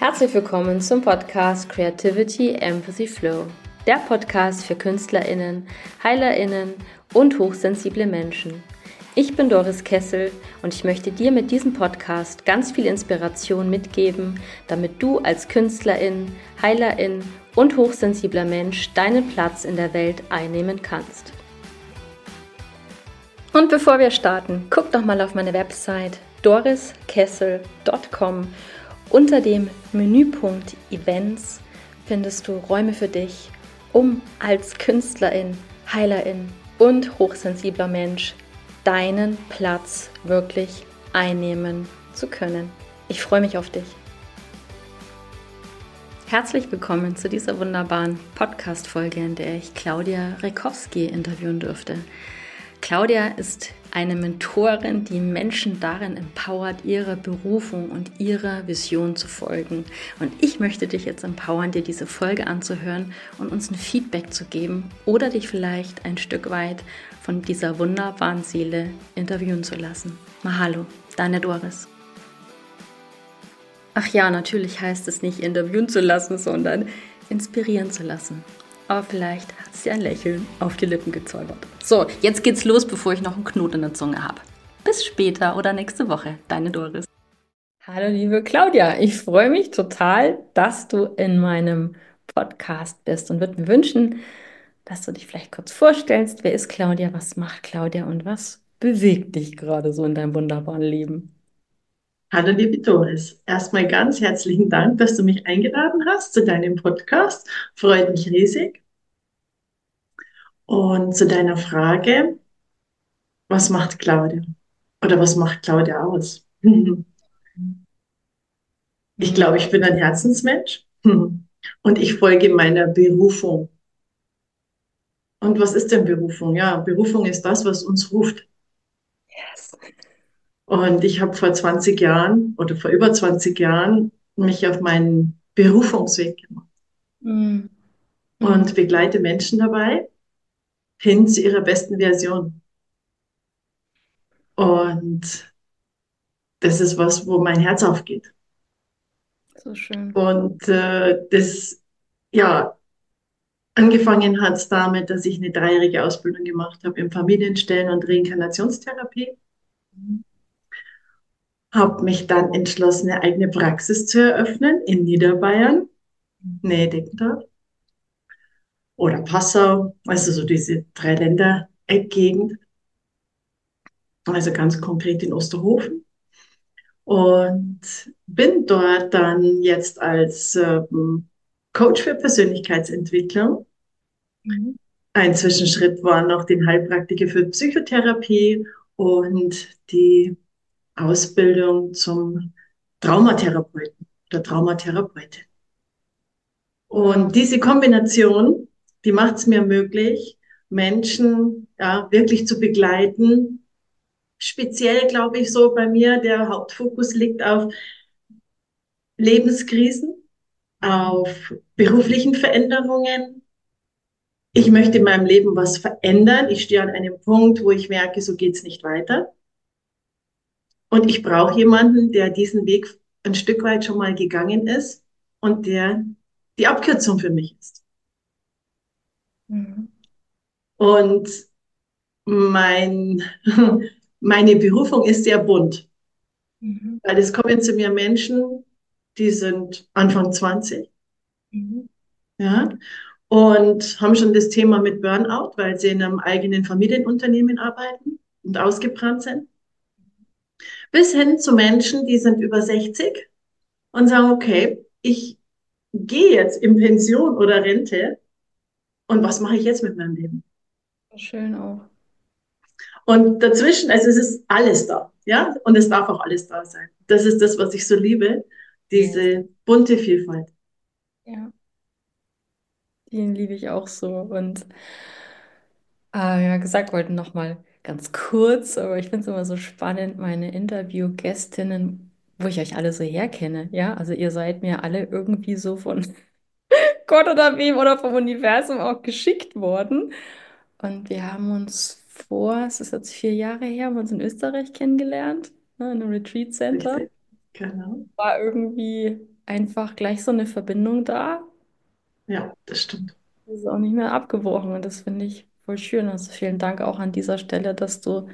Herzlich willkommen zum Podcast Creativity Empathy Flow, der Podcast für KünstlerInnen, HeilerInnen und hochsensible Menschen. Ich bin Doris Kessel und ich möchte dir mit diesem Podcast ganz viel Inspiration mitgeben, damit du als Künstlerin, Heilerin und hochsensibler Mensch deinen Platz in der Welt einnehmen kannst. Und bevor wir starten, guck doch mal auf meine Website doriskessel.com. Unter dem Menüpunkt Events findest du Räume für dich, um als Künstlerin, Heilerin und hochsensibler Mensch deinen Platz wirklich einnehmen zu können. Ich freue mich auf dich. Herzlich willkommen zu dieser wunderbaren Podcast-Folge, in der ich Claudia Rekowski interviewen durfte. Claudia ist eine Mentorin, die Menschen darin empowert, ihrer Berufung und ihrer Vision zu folgen. Und ich möchte dich jetzt empowern, dir diese Folge anzuhören und uns ein Feedback zu geben oder dich vielleicht ein Stück weit von dieser wunderbaren Seele interviewen zu lassen. Mahalo, deine Doris. Ach ja, natürlich heißt es nicht interviewen zu lassen, sondern inspirieren zu lassen. Aber vielleicht hat sie ein Lächeln auf die Lippen gezaubert. So, jetzt geht's los, bevor ich noch einen Knoten in der Zunge habe. Bis später oder nächste Woche, deine Doris. Hallo liebe Claudia, ich freue mich total, dass du in meinem Podcast bist und würde mir wünschen, dass du dich vielleicht kurz vorstellst. Wer ist Claudia, was macht Claudia und was bewegt dich gerade so in deinem wunderbaren Leben? Hallo liebe Doris, erstmal ganz herzlichen Dank, dass du mich eingeladen hast zu deinem Podcast. Freut mich riesig. Und zu deiner Frage, was macht Claudia? Oder was macht Claudia aus? Ich Hm. glaube, ich bin ein Herzensmensch und ich folge meiner Berufung. Und was ist denn Berufung? Ja, Berufung ist das, was uns ruft. Yes. Und ich habe vor 20 Jahren oder vor über 20 Jahren mich auf meinen Berufungsweg gemacht Hm. Hm. und begleite Menschen dabei hin zu ihrer besten Version. Und das ist was, wo mein Herz aufgeht. So schön. Und das, ja, angefangen hat es damit, dass ich eine dreijährige Ausbildung gemacht habe in Familienstellen- und Reinkarnationstherapie. Habe mich dann entschlossen, eine eigene Praxis zu eröffnen in Niederbayern, Nähe Deckendorf oder Passau, also so diese drei Länder-Eckgegend, also ganz konkret in Osterhofen. Und bin dort dann jetzt als Coach für Persönlichkeitsentwicklung. Mhm. Ein Zwischenschritt war noch den Heilpraktiker für Psychotherapie und die Ausbildung zum Traumatherapeuten oder Traumatherapeutin. Wow. Und diese Kombination, die macht es mir möglich, Menschen ja, wirklich zu begleiten. Speziell, glaube ich, so bei mir, der Hauptfokus liegt auf Lebenskrisen, auf beruflichen Veränderungen. Ich möchte in meinem Leben was verändern. Ich stehe an einem Punkt, wo ich merke, so geht's nicht weiter. Und ich brauche jemanden, der diesen Weg ein Stück weit schon mal gegangen ist und der die Abkürzung für mich ist. Mhm. Und mein, meine Berufung ist sehr bunt, Mhm. weil es kommen zu mir Menschen, die sind Anfang 20, Mhm. ja, und haben schon das Thema mit Burnout, weil sie in einem eigenen Familienunternehmen arbeiten und ausgebrannt sind, bis hin zu Menschen, die sind über 60 und sagen, okay, ich gehe jetzt in Pension oder Rente und was mache ich jetzt mit meinem Leben? Schön auch. Und dazwischen, also es ist alles da, ja, und es darf auch alles da sein. Das ist das, was ich so liebe, Yes. diese bunte Vielfalt. Ja, den liebe ich auch so. Und ja, gesagt wollte noch mal ganz kurz, aber ich finde es immer so spannend, meine Interviewgästinnen, wo ich euch alle so herkenne. Ja, also ihr seid mir alle irgendwie so von Gott oder wem oder vom Universum auch geschickt worden. Und wir haben uns es ist jetzt 4 Jahre her, haben wir uns in Österreich kennengelernt, ne, in einem Retreat Center. Richtig, genau. War irgendwie. einfach gleich so eine Verbindung da. Ja, das stimmt. Das ist auch nicht mehr abgebrochen und das finde ich voll schön. Also vielen Dank auch an dieser Stelle, dass du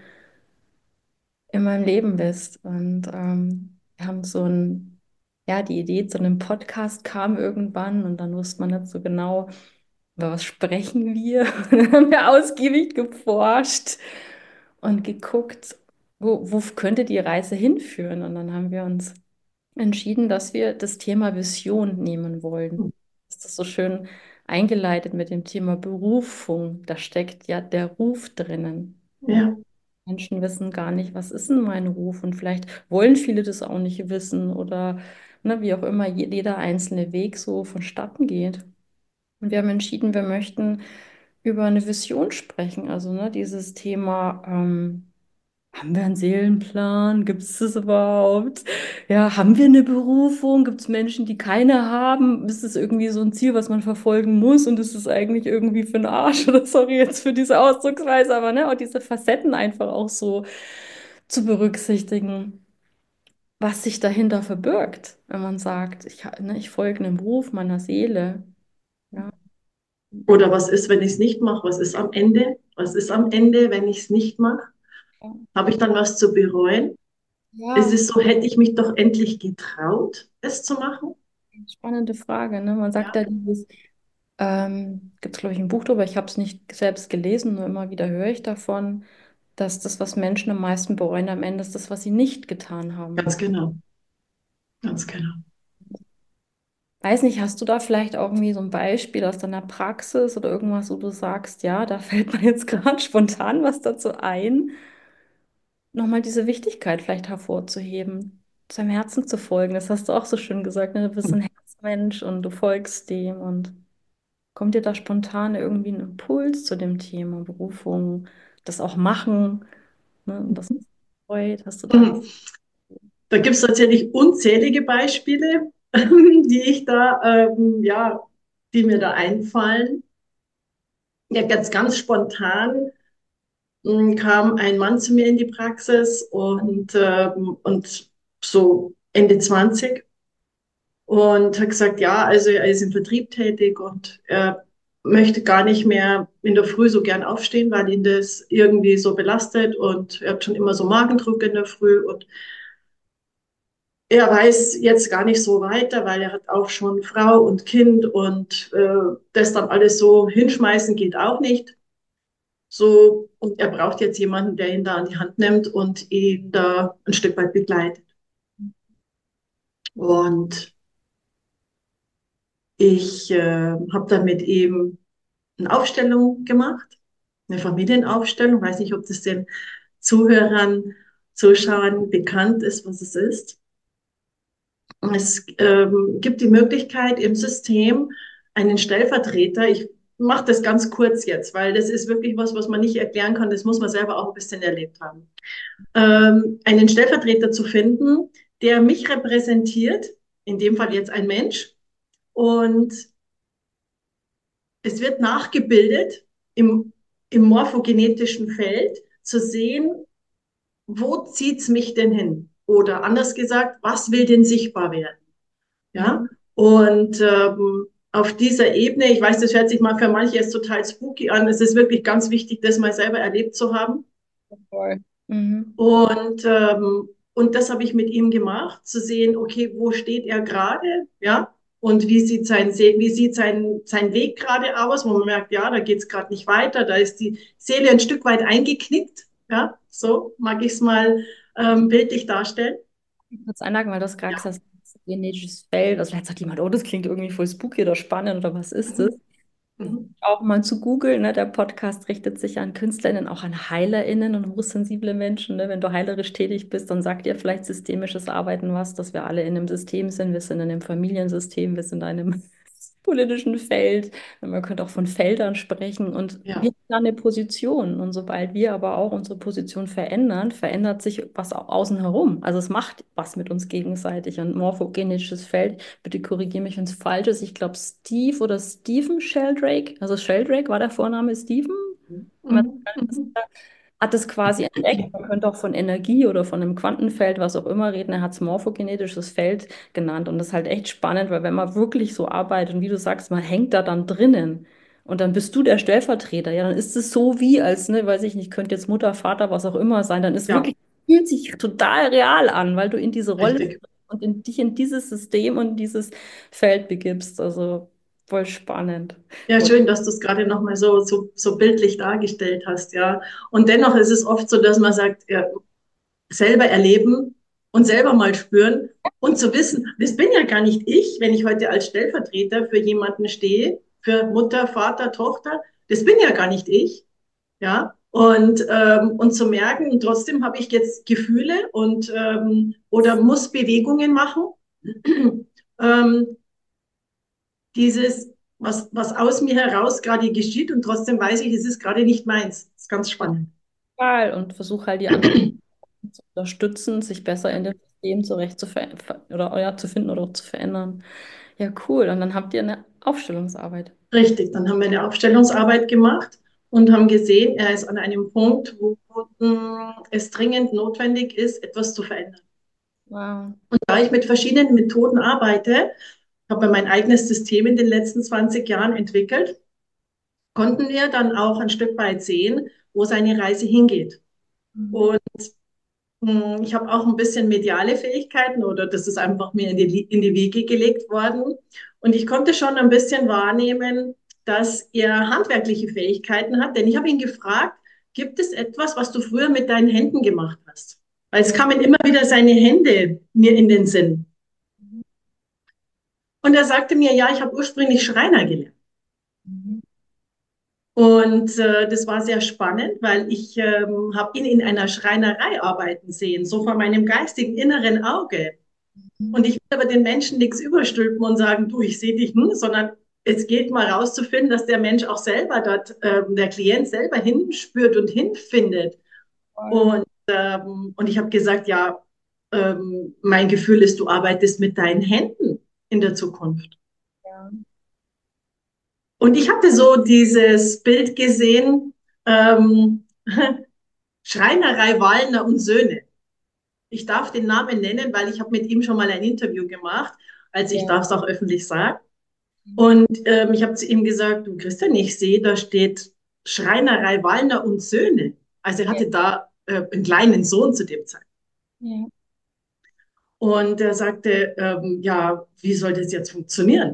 in meinem Leben bist. Und wir haben so ja, die Idee zu einem Podcast kam irgendwann und dann wusste man nicht so genau, über was sprechen wir. Und dann haben wir ausgiebig geforscht und geguckt, wo könnte die Reise hinführen. Und dann haben wir uns entschieden, dass wir das Thema Vision nehmen wollen. Das ist so schön eingeleitet mit dem Thema Berufung. Da steckt ja der Ruf drinnen. Und Ja, Menschen wissen gar nicht, was ist denn mein Ruf? Und vielleicht wollen viele das auch nicht wissen oder ne, wie auch immer jeder einzelne Weg so vonstatten geht. Und wir haben entschieden, wir möchten über eine Vision sprechen. Also ne, dieses Thema, haben wir einen Seelenplan? Gibt es das überhaupt? Ja, haben wir eine Berufung? Gibt es Menschen, die keine haben? Ist es irgendwie so ein Ziel, was man verfolgen muss? Und ist es eigentlich irgendwie für den Arsch? Oder sorry jetzt für diese Ausdrucksweise, aber ne, auch diese Facetten einfach auch so zu berücksichtigen, was sich dahinter verbirgt, wenn man sagt, ne, ich folge einem Ruf meiner Seele. Ja, oder was ist, wenn ich es nicht mache? Was ist am Ende? Was ist am Ende, wenn ich es nicht mache? Habe ich dann was zu bereuen? Ist ja, es so, hätte ich mich doch endlich getraut, es zu machen? spannende Frage. Ne? Man sagt Ja, ja dieses, gibt es, glaube ich, ein Buch darüber, ich habe es nicht selbst gelesen, nur immer wieder höre ich davon, dass das, was Menschen am meisten bereuen am Ende, ist das, was sie nicht getan haben. ganz genau, ganz genau. Weiß nicht, hast du da vielleicht irgendwie so ein Beispiel aus deiner Praxis oder irgendwas, wo du sagst, ja, da fällt mir jetzt gerade spontan was dazu ein, nochmal diese Wichtigkeit vielleicht hervorzuheben, seinem Herzen zu folgen. Das hast du auch so schön gesagt, ne? Du bist ein Herzmensch und du folgst dem und kommt dir da spontan irgendwie ein Impuls zu dem Thema Berufung, das auch machen, ne? Und das freut, hast du da? Mhm. Da gibt es tatsächlich unzählige Beispiele, die ich da, ja, die mir da einfallen. Ja, ganz spontan kam ein Mann zu mir in die Praxis und so Ende 20 und hat gesagt, ja, also er ist im Vertrieb tätig und er möchte gar nicht mehr in der Früh so gern aufstehen, weil ihn das irgendwie so belastet und er hat schon immer so Magendruck in der Früh und er weiß jetzt gar nicht so weiter, weil er hat auch schon Frau und Kind und das dann alles so hinschmeißen geht auch nicht. So, und er braucht jetzt jemanden, der ihn da an die Hand nimmt und ihn da ein Stück weit begleitet. Und ich habe dann mit ihm eine Aufstellung gemacht, eine Familienaufstellung. Weiß nicht, ob das den Zuhörern, Zuschauern bekannt ist, was es ist. Es gibt die Möglichkeit im System einen Stellvertreter. Ich mache das ganz kurz jetzt, weil das ist wirklich was, was man nicht erklären kann. Das muss man selber auch ein bisschen erlebt haben. Einen Stellvertreter zu finden, der mich repräsentiert, in dem Fall jetzt ein Mensch. Und es wird nachgebildet im morphogenetischen Feld, zu sehen, wo zieht es mich denn hin? Oder anders gesagt, was will denn sichtbar werden? Ja, Mhm. und auf dieser Ebene, ich weiß, das hört sich mal für manche jetzt total spooky an, es ist wirklich ganz wichtig, das mal selber erlebt zu haben. Voll. Mhm. Und das habe ich mit ihm gemacht, zu sehen, okay, wo steht er gerade, ja, und wie sieht sein Weg gerade aus, wo man merkt, ja, da geht es gerade nicht weiter, da ist die Seele ein Stück weit eingeknickt, ja, so mag ich es mal bildlich darstellen. Kurz einhaken, weil du hast gerade Ja. gesagt, das ist ein genetisches Feld. Also vielleicht sagt jemand, oh, das klingt irgendwie voll spooky oder spannend oder was ist das? Mhm. Mhm. Auch mal zu googeln, ne? Der Podcast richtet sich an KünstlerInnen, auch an HeilerInnen und hochsensible Menschen. Ne? Wenn du heilerisch tätig bist, dann sagt dir vielleicht systemisches Arbeiten was, dass wir alle in einem System sind. Wir sind in einem Familiensystem, wir sind in einem politischen Feld. Man könnte auch von Feldern sprechen. Und wir Ja. haben da eine Position. Und sobald wir aber auch unsere Position verändern, verändert sich was auch außen herum. Also es macht was mit uns gegenseitig. Und morphogenetisches Feld, bitte korrigiere mich, wenn es falsch ist. Ich glaube, Steve oder Stephen Sheldrake, also Sheldrake war der Vorname Stephen. Mhm. Mhm. hat es quasi entdeckt. Man könnte auch von Energie oder von einem Quantenfeld, was auch immer reden. Er hat es morphogenetisches Feld genannt. Und das ist halt echt spannend, weil wenn man wirklich so arbeitet und wie du sagst, man hängt da dann drinnen und dann bist du der Stellvertreter, ja, dann ist es so wie, als, ne, weiß ich nicht, könnte jetzt Mutter, Vater, was auch immer sein, dann ist Ja, wirklich, fühlt sich total real an, weil du in diese Rolle richtig. und dich in dieses System und dieses Feld begibst. Also voll spannend. Ja, Und schön, dass du es gerade nochmal so bildlich dargestellt hast, ja. Und dennoch ist es oft so, dass man sagt, ja, selber erleben und selber mal spüren und zu wissen, das bin ja gar nicht ich, wenn ich heute als Stellvertreter für jemanden stehe, für Mutter, Vater, Tochter, das bin ja gar nicht ich, ja. Und zu merken, und trotzdem habe ich jetzt Gefühle oder muss Bewegungen machen. ähm, was aus mir heraus gerade geschieht und trotzdem weiß ich, es ist gerade nicht meins. Das ist ganz spannend. total. Und versuche halt die anderen zu unterstützen, sich besser in dem System oder ja, zu finden oder auch zu verändern. Ja, cool. Und dann habt ihr eine Aufstellungsarbeit. Richtig, dann haben wir eine Aufstellungsarbeit gemacht und haben gesehen, er ist an einem Punkt, wo es dringend notwendig ist, etwas zu verändern. Wow. Und da ich mit verschiedenen Methoden arbeite, habe mein eigenes System in den letzten 20 Jahren entwickelt, konnten wir dann auch ein Stück weit sehen, wo seine Reise hingeht. Mhm. Und ich habe auch ein bisschen mediale Fähigkeiten oder das ist einfach mir in die Wiege gelegt worden. Und ich konnte schon ein bisschen wahrnehmen, dass er handwerkliche Fähigkeiten hat. Denn ich habe ihn gefragt, gibt es etwas, was du früher mit deinen Händen gemacht hast? Weil es Ja. kamen immer wieder seine Hände mir in den Sinn. Mhm. Und er sagte mir, ja, ich habe ursprünglich Schreiner gelernt. Mhm. Und das war sehr spannend, weil ich habe ihn in einer Schreinerei arbeiten sehen, so vor meinem geistigen inneren Auge. Und ich will aber den Menschen nichts überstülpen und sagen, du, ich sehe dich, sondern es geht mal rauszufinden, dass der Mensch auch selber dort, der Klient selber hinspürt und hinfindet. Voll. Und ich habe gesagt, ja, mein Gefühl ist, du arbeitest mit deinen Händen in der Zukunft. Ja. Und ich hatte so dieses Bild gesehen, ähm, Schreinerei Wallner und Söhne. Ich darf den Namen nennen, weil ich habe mit ihm schon mal ein Interview gemacht, als ich Ja. darf es auch öffentlich sagen. Und ich habe zu ihm gesagt, du Christian, ich sehe, da steht Schreinerei Wallner und Söhne. Also er Ja. hatte da einen kleinen Sohn zu dem Zeitpunkt. Ja. Und er sagte, ja, wie soll das jetzt funktionieren?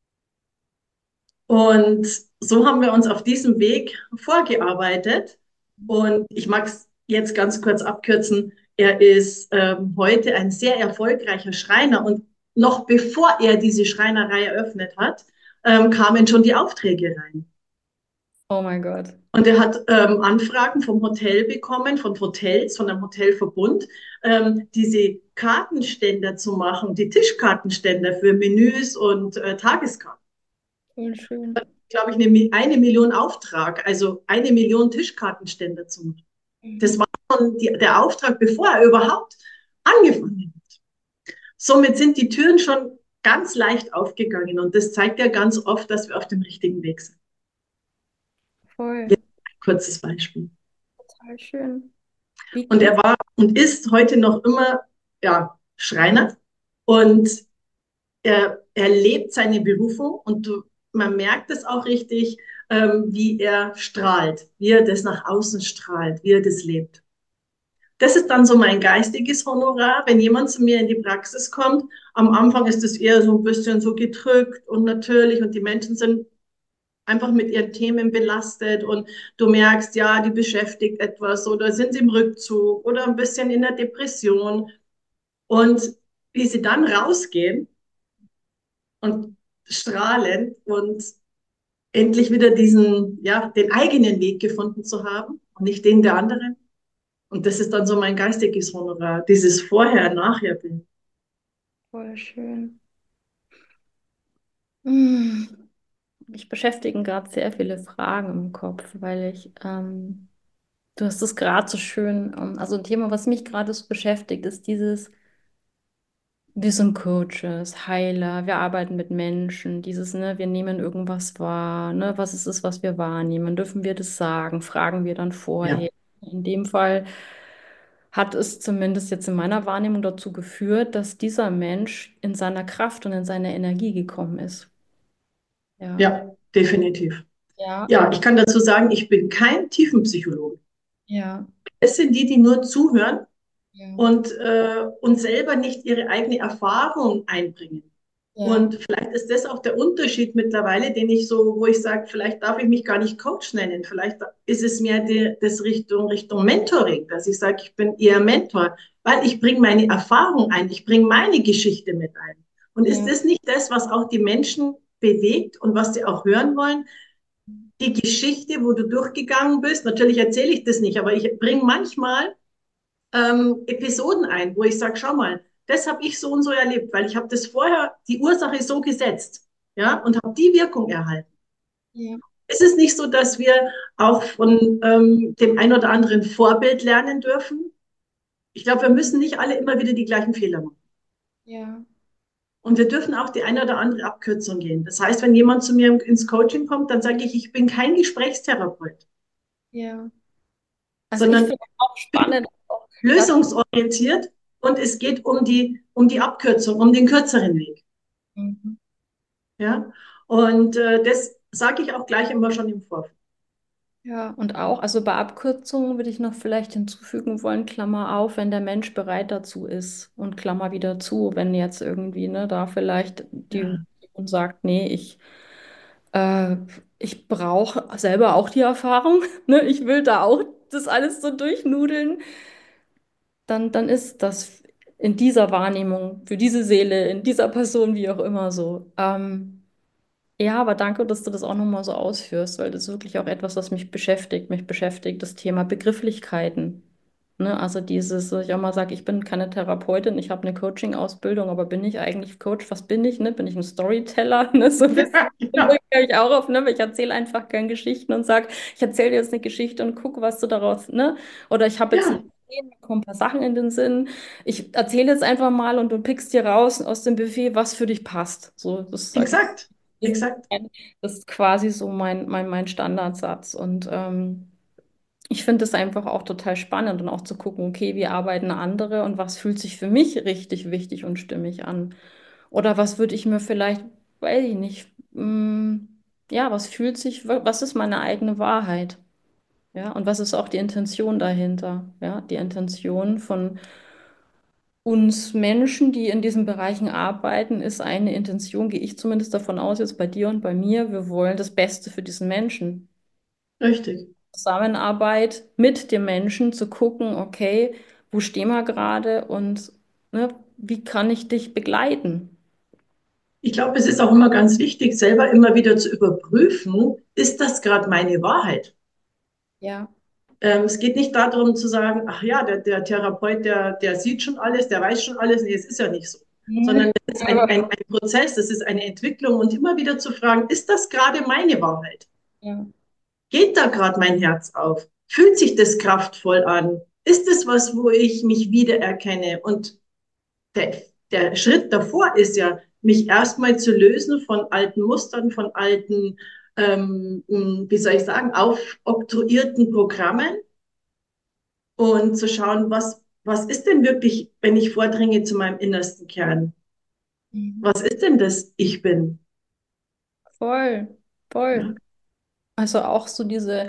Und so haben wir uns auf diesem Weg vorgearbeitet. Und ich mag es jetzt ganz kurz abkürzen. Er ist heute ein sehr erfolgreicher Schreiner. Und noch bevor er diese Schreinerei eröffnet hat, kamen schon die Aufträge rein. Oh mein Gott. Und er hat Anfragen vom Hotel bekommen, von Hotels, von einem Hotelverbund, diese Kartenständer zu machen, die Tischkartenständer für Menüs und Tageskarten. Voll schön. Glaube ich, eine Million Auftrag, also 1 Million Tischkartenständer zu machen. Das Mhm. war schon der Auftrag, bevor er überhaupt angefangen hat. Somit sind die Türen schon ganz leicht aufgegangen und das zeigt ja ganz oft, dass wir auf dem richtigen Weg sind. Voll. Jetzt ein kurzes Beispiel. Total schön. Wie Und cool. er war und ist heute noch immer ja, Schreiner und er lebt seine Berufung und man merkt es auch richtig, wie er strahlt, wie er das nach außen strahlt, wie er das lebt. Das ist dann so mein geistiges Honorar. Wenn jemand zu mir in die Praxis kommt, am Anfang ist es eher so ein bisschen so gedrückt und natürlich und die Menschen sind einfach mit ihren Themen belastet und du merkst, ja, die beschäftigt etwas oder sind sie im Rückzug oder ein bisschen in der Depression. Und wie sie dann rausgehen und strahlen und endlich wieder ja, den eigenen Weg gefunden zu haben und nicht den der anderen. Und das ist dann so mein geistiges Honorar, dieses Vorher-Nachher-Bild. Voll schön. Hm. Mich beschäftigen gerade sehr viele Fragen im Kopf, weil du hast es gerade so schön, also ein Thema, was mich gerade so beschäftigt, ist wir sind Coaches, Heiler, wir arbeiten mit Menschen, ne, wir nehmen irgendwas wahr, ne, was ist es, was wir wahrnehmen, dürfen wir das sagen, fragen wir dann Ja, vorher. In dem Fall hat es zumindest jetzt in meiner Wahrnehmung dazu geführt, dass dieser Mensch in seiner Kraft und in seiner Energie gekommen ist. Ja, Ja, definitiv. ja, Ja, ich kann dazu sagen, ich bin kein Tiefenpsychologe. ja, Es sind die, die nur zuhören ja, und selber nicht ihre eigene Erfahrung einbringen. ja, Und vielleicht ist das auch der Unterschied mittlerweile, den ich so, wo ich sage, vielleicht darf ich mich gar nicht Coach nennen. Vielleicht ist es mehr das Richtung Mentoring, dass ich sage, ich bin eher Mentor, weil ich bringe meine Erfahrung ein, ich bringe meine Geschichte mit ein. Und ist ja, das nicht das, was auch die Menschen bewegt und was sie auch hören wollen? Die Geschichte, wo du durchgegangen bist, natürlich erzähle ich das nicht, aber ich bringe manchmal Episoden ein, wo ich sage, schau mal, das habe ich so und so erlebt, weil ich habe das vorher, die Ursache so gesetzt, ja, und habe die Wirkung erhalten. ja, Es ist nicht so, dass wir auch von dem ein oder anderen Vorbild lernen dürfen. Ich glaube, wir müssen nicht alle immer wieder die gleichen Fehler machen. ja, Und wir dürfen auch die eine oder andere Abkürzung gehen. Das heißt, wenn jemand zu mir ins Coaching kommt, dann sage ich bin kein Gesprächstherapeut, ja. Also ich sondern finde auch spannend, auch das, lösungsorientiert und es geht um die Abkürzung, um den kürzeren Weg. mhm. Ja, und das sage ich auch gleich immer schon im Vorfeld. Ja, und auch, also bei Abkürzungen würde ich noch vielleicht hinzufügen wollen, Klammer auf, wenn der Mensch bereit dazu ist und Klammer wieder zu, wenn jetzt irgendwie, ne, da vielleicht die Ja, und sagt, nee, äh, ich brauche selber auch die Erfahrung, ne, ich will da auch das alles so durchnudeln, dann ist das in dieser Wahrnehmung, für diese Seele, in dieser Person, wie auch immer so. Ja, aber danke, dass du das auch nochmal so ausführst, weil das ist wirklich auch etwas, was mich beschäftigt. Mich beschäftigt das Thema Begrifflichkeiten. Ne? Also dieses, ich auch mal sage, ich bin keine Therapeutin, ich habe eine Coaching-Ausbildung, aber bin ich eigentlich Coach? Was bin ich? Ne? Bin ich ein Storyteller? Ne? So ein bisschen genau, ich auch auf, ne? Ich erzähle einfach gerne Geschichten und sage, ich erzähle dir jetzt eine Geschichte und guck, was du daraus, ne? Oder ich habe jetzt eine ja, Idee, mir kommen ein paar Sachen in den Sinn. Ich erzähle jetzt einfach mal und du pickst dir raus aus dem Buffet, was für dich passt. So, das sage ich. exakt, exakt. Das ist quasi so mein Standardsatz. Und ich finde es einfach auch total spannend und auch zu gucken, okay, wie arbeiten andere und was fühlt sich für mich richtig wichtig und stimmig an? Oder was würde ich mir vielleicht, weiß ich nicht, ja, was fühlt sich, was ist meine eigene Wahrheit? Ja, und was ist auch die Intention dahinter? Ja, die Intention von uns Menschen, die in diesen Bereichen arbeiten, ist eine Intention, gehe ich zumindest davon aus, jetzt bei dir und bei mir, wir wollen das Beste für diesen Menschen. Richtig. Zusammenarbeit mit dem Menschen zu gucken, okay, wo stehen wir gerade und ne, wie kann ich dich begleiten? Ich glaube, es ist auch immer ganz wichtig, selber immer wieder zu überprüfen, ist das gerade meine Wahrheit? Ja. Es geht nicht darum zu sagen, ach ja, der Therapeut, der sieht schon alles, der weiß schon alles. Nee, es ist ja nicht so. Mhm. Sondern es ist ein Prozess, das ist eine Entwicklung und immer wieder zu fragen, ist das gerade meine Wahrheit? Ja. Geht da gerade mein Herz auf? Fühlt sich das kraftvoll an? Ist es was, wo ich mich wiedererkenne? Und der, der Schritt davor ist ja, mich erstmal zu lösen von alten Mustern, von alten, wie soll ich sagen, aufoktroyierten Programmen und zu schauen, was ist denn wirklich, wenn ich vordringe zu meinem innersten Kern? Mhm. Was ist denn das Ich bin? Voll, Ja. voll. Also auch so diese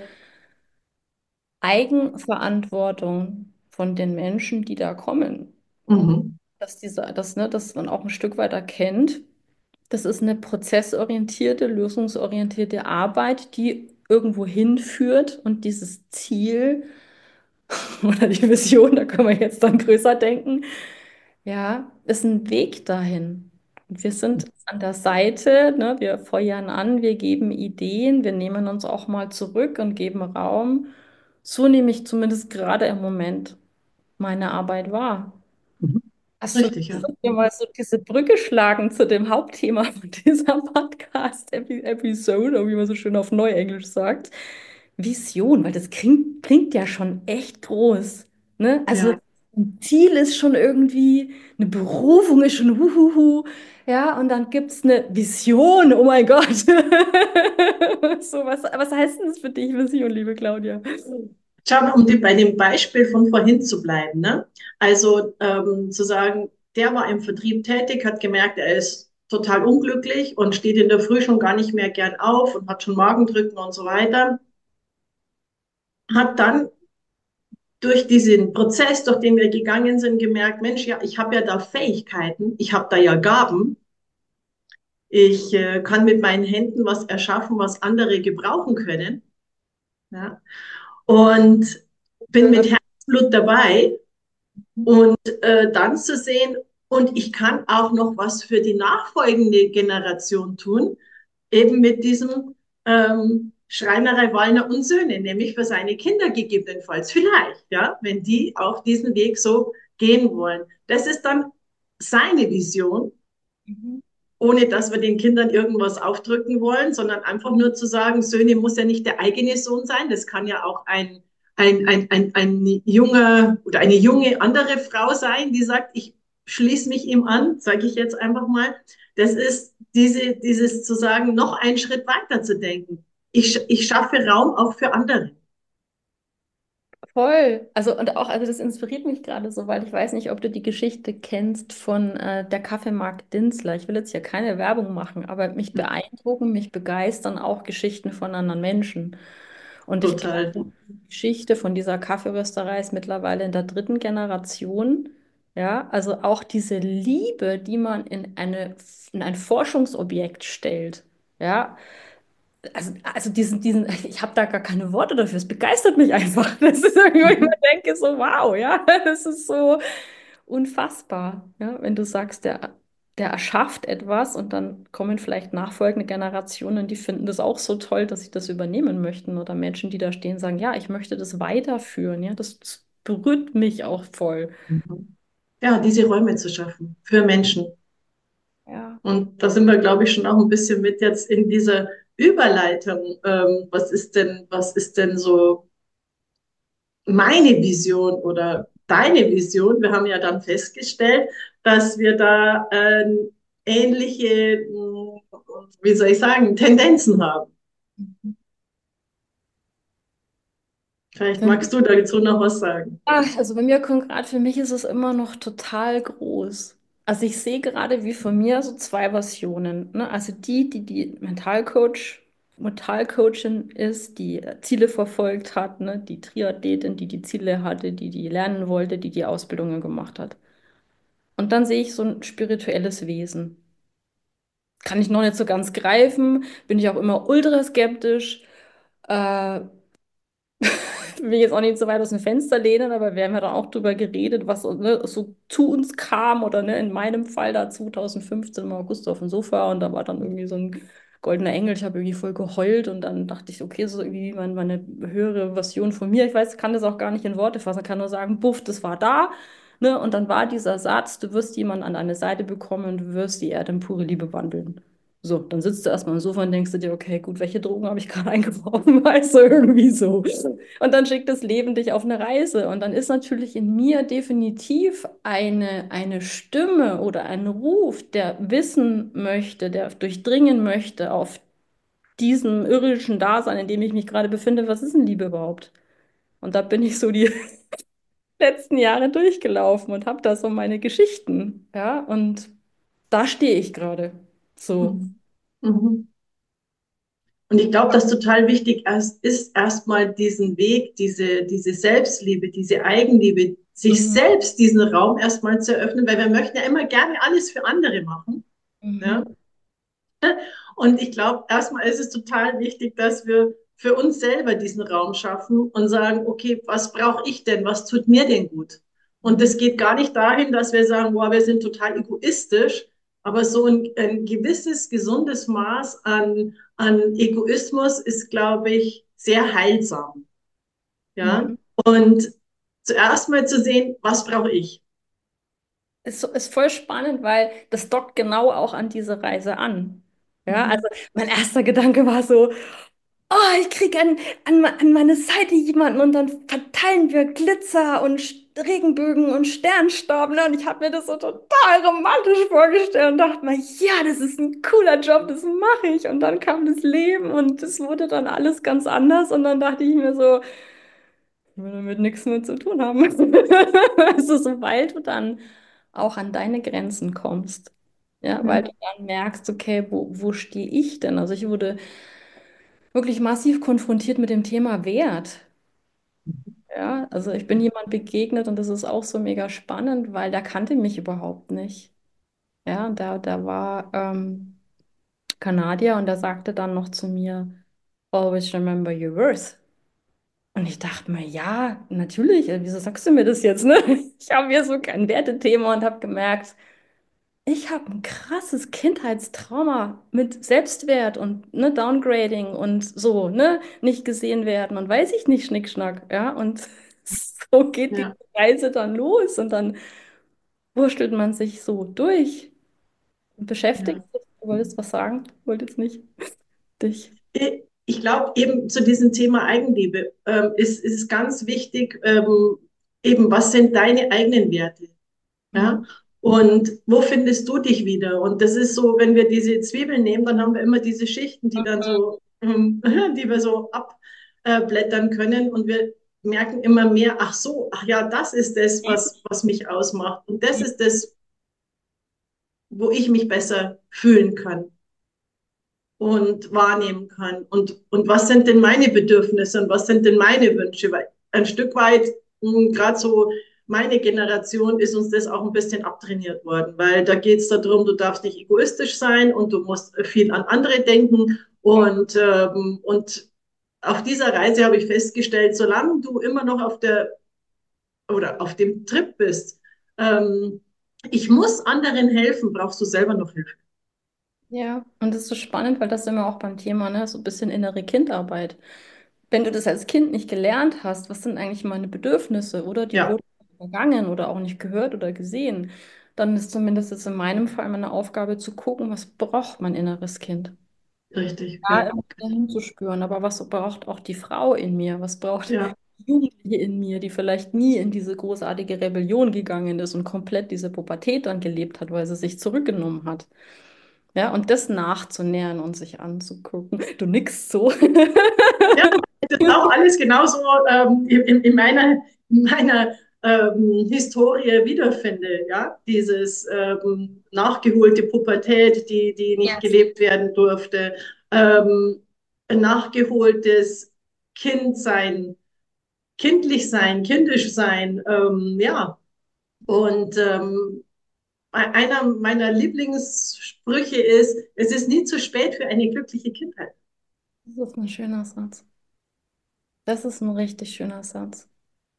Eigenverantwortung von den Menschen, die da kommen, Mhm. dass man auch ein Stück weit erkennt, das ist eine prozessorientierte, lösungsorientierte Arbeit, die irgendwo hinführt und dieses Ziel oder die Vision, da können wir jetzt dann größer denken, ja, ist ein Weg dahin. Und wir sind an der Seite, ne, wir feuern an, wir geben Ideen, wir nehmen uns auch mal zurück und geben Raum. So nehme ich zumindest gerade im Moment meine Arbeit wahr. Mhm. Hast du Richtig, Lust, ja. dass wir mal so diese Brücke schlagen zu dem Hauptthema von dieser Podcast-Episode, oder wie man so schön auf Neuenglisch sagt? Vision, weil das klingt ja schon echt groß. Ne? Also Ja, ein Ziel ist schon irgendwie, eine Berufung ist schon huhuhu, ja, und dann gibt es eine Vision, oh mein Gott. So, was heißt denn das für dich, Vision, liebe Claudia? Schau mal, um bei dem Beispiel von vorhin zu bleiben, ne? Also zu sagen, der war im Vertrieb tätig, hat gemerkt, er ist total unglücklich und steht in der Früh schon gar nicht mehr gern auf und hat schon Magendrücken und so weiter. Hat dann durch diesen Prozess, durch den wir gegangen sind, gemerkt, Mensch, ja, ich habe ja da Fähigkeiten, ich habe da ja Gaben, ich kann mit meinen Händen was erschaffen, was andere gebrauchen können. Ja? Und bin mit Herzblut dabei. Und dann zu sehen, und ich kann auch noch was für die nachfolgende Generation tun, eben mit diesem Schreinerei Wallner und Söhne, nämlich für seine Kinder gegebenenfalls, vielleicht, ja, wenn die auch diesen Weg so gehen wollen. Das ist dann seine Vision, Mhm. ohne dass wir den Kindern irgendwas aufdrücken wollen, sondern einfach nur zu sagen, Söhne muss ja nicht der eigene Sohn sein, das kann ja auch ein junger oder eine junge andere Frau sein, die sagt, ich schließe mich ihm an, sage ich jetzt einfach mal. Das ist dieses zu sagen, noch einen Schritt weiter zu denken. Ich schaffe Raum auch für andere. Voll. Also und auch, also das inspiriert mich gerade so, weil ich weiß nicht, ob du die Geschichte kennst von der Kaffeemarkt Dinzler. Ich will jetzt hier keine Werbung machen, aber mich beeindrucken, mich begeistern auch Geschichten von anderen Menschen. Und ich Total. glaube, die Geschichte von dieser Kaffeerösterei ist mittlerweile in der dritten Generation. Ja, also auch diese Liebe, die man in ein Forschungsobjekt stellt. Ja, also ich habe da gar keine Worte dafür. Es begeistert mich einfach. Das ist irgendwie, wo ich mir Mhm. denke, so wow, ja, das ist so unfassbar. Ja, wenn du sagst, der erschafft etwas und dann kommen vielleicht nachfolgende Generationen, die finden das auch so toll, dass sie das übernehmen möchten. Oder Menschen, die da stehen, sagen, ja, ich möchte das weiterführen. Ja, das berührt mich auch voll. Mhm. Ja, diese Räume zu schaffen für Menschen. Ja. Und da sind wir, glaube ich, schon auch ein bisschen mit jetzt in dieser Überleitung. Was ist denn so meine Vision oder deine Vision? Wir haben ja dann festgestellt, dass wir da ähnliche, wie soll ich sagen, Tendenzen haben. Vielleicht Für magst du dazu noch was sagen. Also bei mir konkret, für mich ist es immer noch total groß. Also ich sehe gerade wie von mir so zwei Versionen. Ne? Also die Mentalcoachin ist, die Ziele verfolgt hat, ne? Die Triathletin, die Ziele hatte, die lernen wollte, die Ausbildungen gemacht hat. Und dann sehe ich so ein spirituelles Wesen. Kann ich noch nicht so ganz greifen, bin ich auch immer ultra skeptisch. Äh, will jetzt auch nicht so weit aus dem Fenster lehnen, aber wir haben ja dann auch drüber geredet, was so, ne, so zu uns kam oder ne, in meinem Fall da 2015 im August auf dem Sofa und da war dann irgendwie so ein goldener Engel. Ich habe irgendwie voll geheult und dann dachte ich, okay, so irgendwie meine höhere Version von mir. Ich weiß, kann das auch gar nicht in Worte fassen, kann nur sagen, buff, das war da. Ne? Und dann war dieser Satz, du wirst jemanden an deine Seite bekommen und du wirst die Erde in pure Liebe wandeln. So, dann sitzt du erstmal am Sofa und denkst du dir, okay, gut, welche Drogen habe ich gerade eingeworfen? Weißt du, irgendwie so. Und dann schickt das Leben dich auf eine Reise. Und dann ist natürlich in mir definitiv eine Stimme oder ein Ruf, der wissen möchte, der durchdringen möchte auf diesem irdischen Dasein, in dem ich mich gerade befinde. Was ist denn Liebe überhaupt? Und da bin ich so die letzten Jahre durchgelaufen und habe da so meine Geschichten. Ja, und da stehe ich gerade. So. Mhm. Mhm. Und ich glaube, dass total wichtig ist, erstmal diesen Weg, diese Selbstliebe, diese Eigenliebe, sich Mhm. selbst diesen Raum erstmal zu eröffnen, weil wir möchten ja immer gerne alles für andere machen. Ja? Mhm. Und ich glaube, erstmal ist es total wichtig, dass wir für uns selber diesen Raum schaffen und sagen, okay, was brauche ich denn? Was tut mir denn gut? Und Mhm. das geht gar nicht dahin, dass wir sagen, boah, wir sind total egoistisch, aber so ein gewisses gesundes Maß an Egoismus ist, glaube ich, sehr heilsam. Ja? Mhm. Und zuerst mal zu sehen, was brauche ich? Ist voll spannend, weil das dockt genau auch an diese Reise an. Ja, also Mhm. mein erster Gedanke war so, oh, ich kriege an meine Seite jemanden und dann verteilen wir Glitzer und Regenbögen und Sternstaub. Ne? Und ich habe mir das so total romantisch vorgestellt und dachte mir, ja, das ist ein cooler Job, das mache ich. Und dann kam das Leben und es wurde dann alles ganz anders. Und dann dachte ich mir so, Ich will damit nichts mehr zu tun haben. Also, sobald du dann auch an deine Grenzen kommst, ja, weil Ja. du dann merkst, okay, wo stehe ich denn? Also ich wurde wirklich massiv konfrontiert mit dem Thema Wert. Ja, also ich bin jemand begegnet und das ist auch so mega spannend, weil der kannte mich überhaupt nicht. Ja, und da war Kanadier und der sagte dann noch zu mir, always remember your worth. Und ich dachte mir, ja, natürlich, wieso sagst du mir das jetzt, ne? Ich habe hier so kein Wertethema und habe gemerkt, ich habe ein krasses Kindheitstrauma mit Selbstwert und ne, Downgrading und so, ne, nicht gesehen werden und weiß ich nicht, Schnickschnack, ja, und so geht die Ja. Reise dann los und dann wurschtelt man sich so durch und beschäftigt Ja. sich. Du wolltest was sagen? Wollte jetzt nicht dich. Ich glaube, eben zu diesem Thema Eigenliebe ist es ganz wichtig, eben, was sind deine eigenen Werte? Mhm. Ja? Und wo findest du dich wieder? Und das ist so, wenn wir diese Zwiebeln nehmen, dann haben wir immer diese Schichten, die dann so, die wir so abblättern können. Und wir merken immer mehr, ach so, ach ja, das ist das, was mich ausmacht. Und das ist das, wo ich mich besser fühlen kann und wahrnehmen kann. Und was sind denn meine Bedürfnisse und was sind denn meine Wünsche? Weil ein Stück weit, gerade so meine Generation, ist uns das auch ein bisschen abtrainiert worden, weil da geht es darum, du darfst nicht egoistisch sein und du musst viel an andere denken. Und auf dieser Reise habe ich festgestellt, solange du immer noch auf der oder auf dem Trip bist, ähm, ich muss anderen helfen, brauchst du selber noch Hilfe. Ja, und das ist so spannend, weil das sind wir auch beim Thema, ne, so ein bisschen innere Kindarbeit. Wenn du das als Kind nicht gelernt hast, was sind eigentlich meine Bedürfnisse, oder die Ja, wurden vergangen oder auch nicht gehört oder gesehen, dann ist zumindest jetzt in meinem Fall meine Aufgabe zu gucken, was braucht mein inneres Kind. richtig. Da Ja, immer wieder hinzuspüren, aber was braucht auch die Frau in mir? Was braucht ja. die Jugendliche in mir, die vielleicht nie in diese großartige Rebellion gegangen ist und komplett diese Pubertät dann gelebt hat, weil sie sich zurückgenommen hat? Ja, und das nachzunähern und sich anzugucken. Du nickst so. Ja, das auch alles genauso in meiner Historie wiederfinde. Ja? Dieses nachgeholte Pubertät, die nicht Yes. gelebt werden durfte, ähm, nachgeholtes Kindsein, kindlich sein, kindisch sein, ja. Und einer meiner Lieblingssprüche ist, es ist nie zu spät für eine glückliche Kindheit. Das ist ein schöner Satz. Das ist ein richtig schöner Satz.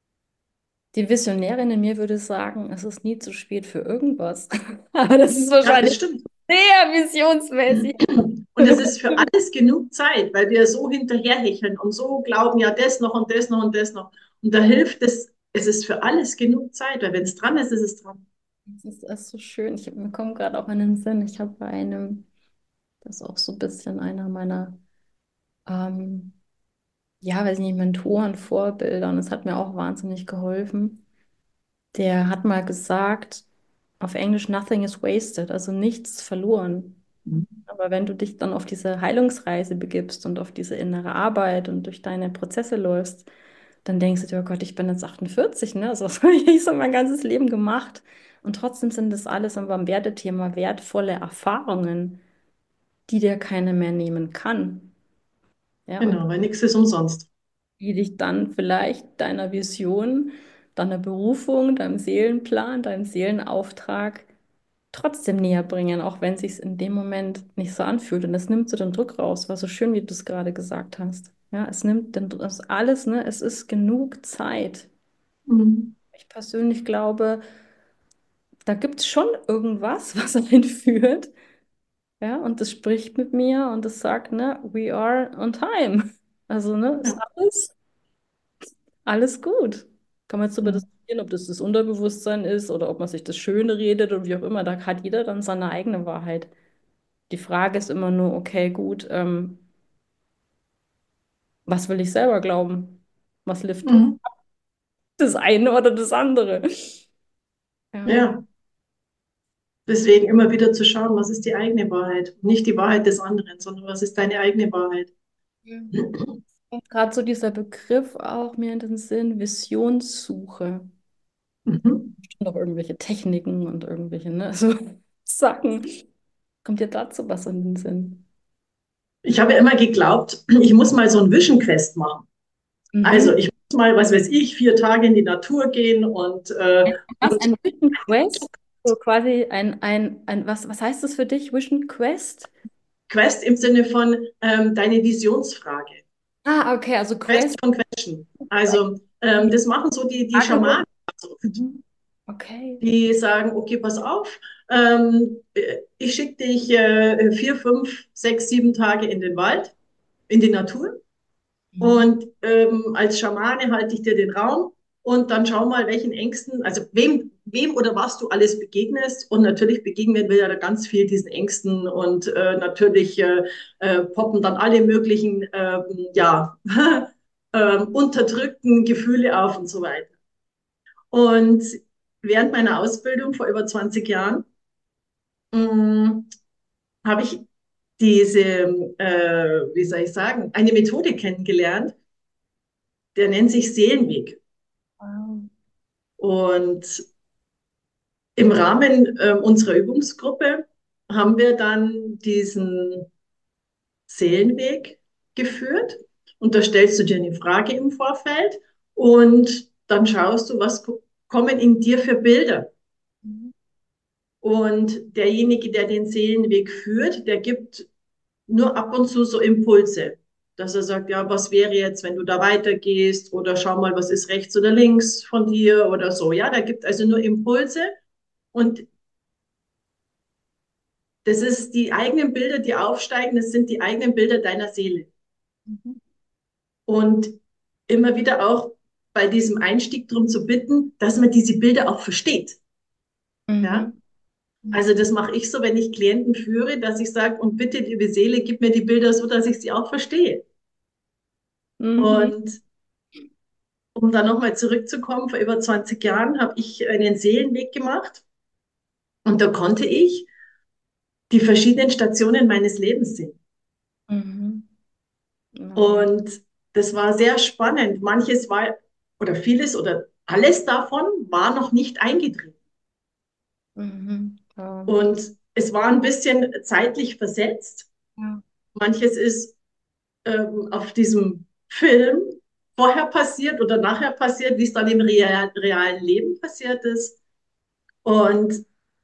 Die Visionärin in mir würde sagen, es ist nie zu spät für irgendwas. Aber das ist Ja, das wahrscheinlich stimmt. sehr visionsmäßig. Und es ist für alles genug Zeit, weil wir so hinterherhecheln und so glauben, ja, das noch und das noch und das noch. Und da hilft es, es ist für alles genug Zeit, weil wenn es dran ist, ist es dran. Das ist so schön. Mir kommt gerade auch in den Sinn, ich habe bei einem, das ist auch so ein bisschen einer meiner, ähm, ja, weiß nicht, Mentoren, Vorbilder, und es hat mir auch wahnsinnig geholfen. Der hat mal gesagt, auf Englisch, nothing is wasted, also nichts ist verloren. Aber wenn du dich dann auf diese Heilungsreise begibst und auf diese innere Arbeit und durch deine Prozesse läufst, dann denkst du dir, oh Gott, ich bin jetzt 48, ne? Also, was habe ich so mein ganzes Leben gemacht? Und trotzdem sind das alles aber beim Wertethema wertvolle Erfahrungen, die dir keiner mehr nehmen kann. Ja, und Genau, weil nichts ist umsonst. die dich dann vielleicht deiner Vision, deiner Berufung, deinem Seelenplan, deinem Seelenauftrag trotzdem näher bringen, auch wenn es sich in dem Moment nicht so anfühlt. Und das nimmt so den Druck raus, war so schön, wie du es gerade gesagt hast. Ja, es nimmt das alles, ne? Es ist genug Zeit. Mhm. Ich persönlich glaube, da gibt es schon irgendwas, was einen führt. Ja, und das spricht mit mir und das sagt, ne, we are on time. Also, ne, ist Ja. alles gut. Kann man jetzt darüber Ja. diskutieren, ob das das Unterbewusstsein ist oder ob man sich das Schöne redet oder wie auch immer. Da hat jeder dann seine eigene Wahrheit. Die Frage ist immer nur, okay, gut, was will ich selber glauben? Was liftet Mhm. das eine oder das andere? Ja, Ja, deswegen immer wieder zu schauen, was ist die eigene Wahrheit? Nicht die Wahrheit des anderen, sondern was ist deine eigene Wahrheit? ja. kommt gerade so dieser Begriff auch mir in den Sinn, Visionssuche. Mhm. Noch irgendwelche Techniken und irgendwelche, ne, so Sachen. Kommt dir dazu was in den Sinn? Ich habe ja immer geglaubt, ich muss mal so ein Vision Quest machen. Also Mhm. ich muss mal, was weiß ich, 4 Tage in die Natur gehen Was, und ein Vision Quest? So quasi was heißt das für dich, Vision Quest? Quest im Sinne von deine Visionsfrage. Ah, okay, also Quest Quest von Question. ist ein Also das machen so die Fragebogen. Schamanen ganz oft. Mhm. Okay. Die sagen, okay, pass auf, ich schicke dich 4, 5, 6, 7 Tage in den Wald, in die Natur. Mhm. Und als Schamane halte ich dir den Raum und dann schau mal, welchen Ängsten, also wem oder was du alles begegnest. Und natürlich begegnen wir ja ganz viel diesen Ängsten und natürlich poppen dann alle möglichen, ja, unterdrückten Gefühle auf und so weiter. Und während meiner Ausbildung vor über 20 Jahren mh, habe ich diese, wie soll ich sagen, eine Methode kennengelernt, der nennt sich Seelenweg. Wow. Und im Rahmen unserer Übungsgruppe haben wir dann diesen Seelenweg geführt. Und da stellst du dir eine Frage im Vorfeld und dann schaust du, was kommen in dir für Bilder. Mhm. Und derjenige, der den Seelenweg führt, der gibt nur ab und zu so Impulse, dass er sagt, ja, was wäre jetzt, wenn du da weitergehst oder schau mal, was ist rechts oder links von dir oder so. Ja, da gibt also nur Impulse und das ist die eigenen Bilder, die aufsteigen, das sind die eigenen Bilder deiner Seele. Mhm. Und immer wieder auch bei diesem Einstieg darum zu bitten, dass man diese Bilder auch versteht. Ja, Mhm. also das mache ich so, wenn ich Klienten führe, dass ich sage, und bitte, liebe Seele, gib mir die Bilder so, dass ich sie auch verstehe. Mhm. Und um da nochmal zurückzukommen, vor über 20 Jahren habe ich einen Seelenweg gemacht und da konnte ich die verschiedenen Stationen meines Lebens sehen. Mhm. Wow. Und das war sehr spannend. Manches war, oder vieles oder alles davon war noch nicht eingetreten. Mhm. Wow. Und es war ein bisschen zeitlich versetzt. Ja. Manches ist auf diesem Film vorher passiert oder nachher passiert, wie es dann im realen Leben passiert ist. Und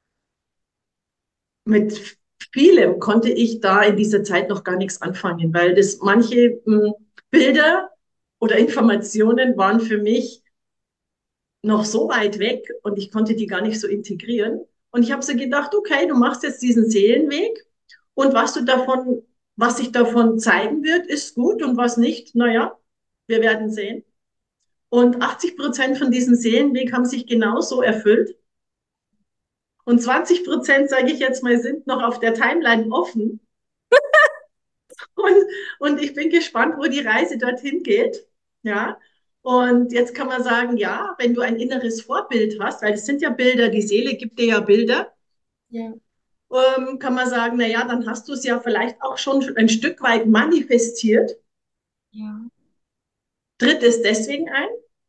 mit vielem konnte ich da in dieser Zeit noch gar nichts anfangen, weil das manche Bilder oder Informationen waren für mich noch so weit weg und ich konnte die gar nicht so integrieren. Und ich habe so gedacht, okay, du machst jetzt diesen Seelenweg und was sich davon zeigen wird, ist gut und was nicht, naja, wir werden sehen. Und 80% von diesem Seelenweg haben sich genauso erfüllt. Und 20%, sage ich jetzt mal, sind noch auf der Timeline offen. Und, und ich bin gespannt, wo die Reise dorthin geht. Ja. Und jetzt kann man sagen, ja, wenn du ein inneres Vorbild hast, weil es sind ja Bilder, die Seele gibt dir ja Bilder, Ja. kann man sagen, na ja, dann hast du es ja vielleicht auch schon ein Stück weit manifestiert. Ja. Tritt es deswegen ein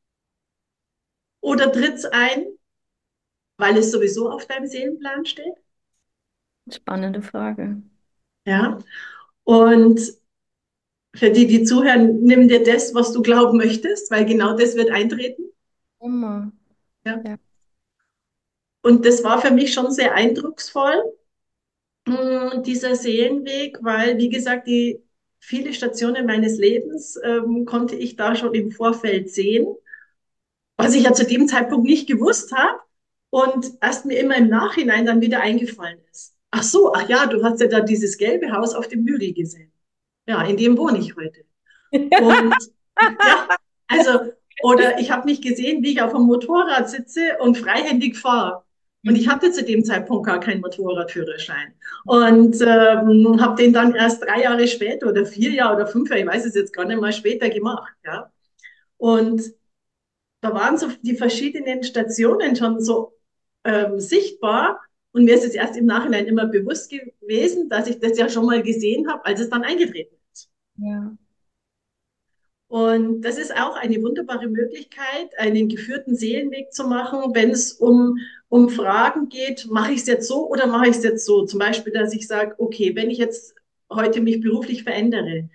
oder tritt es ein, weil es sowieso auf deinem Seelenplan steht? Spannende Frage. Ja. Und für die, die zuhören, nimm dir das, was du glauben möchtest, weil genau das wird eintreten. Immer. Ja. Ja. Und das war für mich schon sehr eindrucksvoll, dieser Seelenweg, weil, wie gesagt, die viele Stationen meines Lebens konnte ich da schon im Vorfeld sehen, was ich ja zu dem Zeitpunkt nicht gewusst habe und erst mir immer im Nachhinein dann wieder eingefallen ist. Ach so, ach ja, du hast ja da dieses gelbe Haus auf dem Hügel gesehen. Ja, in dem wohne ich heute. Und ja, also, oder ich habe mich gesehen, wie ich auf dem Motorrad sitze und freihändig fahre. Und ich Mhm. hatte zu dem Zeitpunkt gar keinen Motorradführerschein. Und habe den dann erst 3 Jahre später oder 4 Jahre oder 5 Jahre, ich weiß es jetzt gar nicht mal, später gemacht. Ja. Und da waren so die verschiedenen Stationen schon so sichtbar. Und mir ist es erst im Nachhinein immer bewusst gewesen, dass ich das ja schon mal gesehen habe, als es dann eingetreten ist. Ja. Und das ist auch eine wunderbare Möglichkeit, einen geführten Seelenweg zu machen, wenn es um Fragen geht, mache ich es jetzt so oder mache ich es jetzt so? Zum Beispiel, dass ich sage, okay, wenn ich jetzt heute mich beruflich verändere,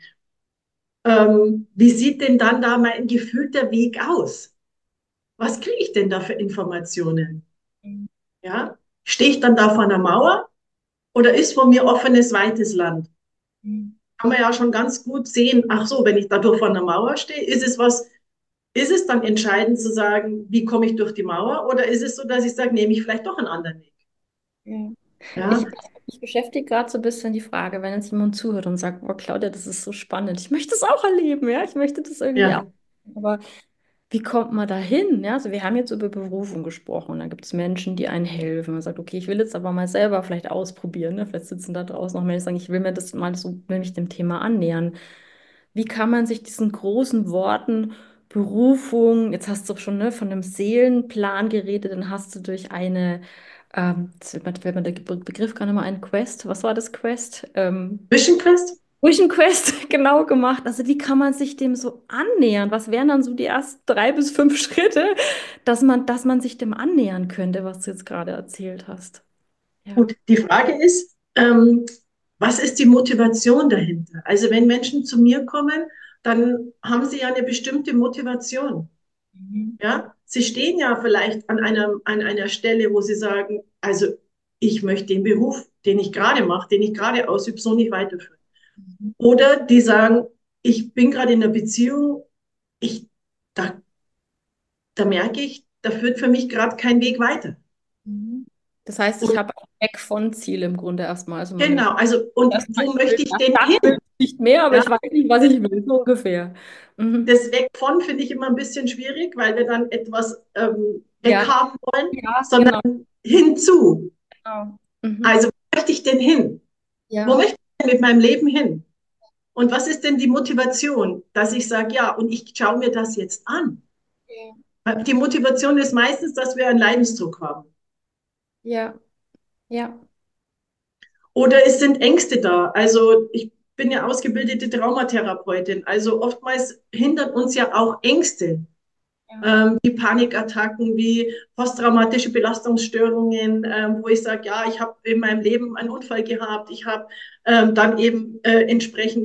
wie sieht denn dann da mein gefühlter Weg aus? Was kriege ich denn da für Informationen? Mhm. Ja? Stehe ich dann da vor einer Mauer oder ist vor mir offenes, weites Land? Mhm. Kann man ja schon ganz gut sehen, ach so, wenn ich da durch vor einer Mauer stehe, ist es dann entscheidend zu sagen, wie komme ich durch die Mauer oder ist es so, dass ich sage, nehme ich vielleicht doch einen anderen Weg? Ja. Ja, Ich beschäftige gerade so ein bisschen die Frage, wenn jetzt jemand zuhört und sagt, oh Claudia, das ist so spannend, ich möchte das auch erleben, ja, ich möchte das irgendwie auch. ja, Aber wie kommt man da hin? Ja, also wir haben jetzt über Berufung gesprochen. Da gibt es Menschen, die einen helfen. Man sagt, okay, ich will jetzt aber mal selber vielleicht ausprobieren. Ne? Vielleicht sitzen da draußen noch Menschen, die sagen, ich will mir das mal so, will mich dem Thema annähern. Wie kann man sich diesen großen Worten Berufung, jetzt hast du auch schon ne, von einem Seelenplan geredet, dann hast du durch eine, jetzt fällt mir der Begriff gar nicht mal ein, Quest, was war das Quest? Vision Quest. Vision Quest genau gemacht. Also wie kann man sich dem so annähern? Was wären dann so die ersten 3 bis 5 Schritte, dass man sich dem annähern könnte, was du jetzt gerade erzählt hast? Ja. Gut, die Frage ist, was ist die Motivation dahinter? Also wenn Menschen zu mir kommen, dann haben sie ja eine bestimmte Motivation. Mhm. Ja, sie stehen ja vielleicht an einer Stelle, wo sie sagen, also ich möchte den Beruf, den ich gerade mache, den ich gerade ausübe, so nicht weiterführen. Mhm. Oder die sagen, ich bin gerade in einer Beziehung, ich, da, da merke ich, da führt für mich gerade kein Weg weiter. Mhm. Das heißt, ich Und habe ein Weg von Ziel im Grunde erstmal. Also man merkt genau, also, und erstmal, wo ich will möchte ich das, denn das will hin? ich nicht mehr, aber Ja, ich weiß nicht, was ich will, so ungefähr. Mhm. das Weg von finde ich immer ein bisschen schwierig, weil wir dann etwas Ja, weghaben wollen, ja, sondern genau. hinzu. Genau. Mhm. Also, wo möchte ich denn hin? Wo Ja. möchte ich denn mit meinem Leben hin? Und was ist denn die Motivation, dass ich sage, ja, und ich schaue mir das jetzt an? Ja. Die Motivation ist meistens, dass wir einen Leidensdruck haben. Ja. Ja. Oder es sind Ängste da. Also ich bin ja ausgebildete Traumatherapeutin. Also oftmals hindern uns ja auch Ängste, Ja. wie Panikattacken, wie posttraumatische Belastungsstörungen, wo ich sage, ja, ich habe in meinem Leben einen Unfall gehabt, ich habe dann eben entsprechende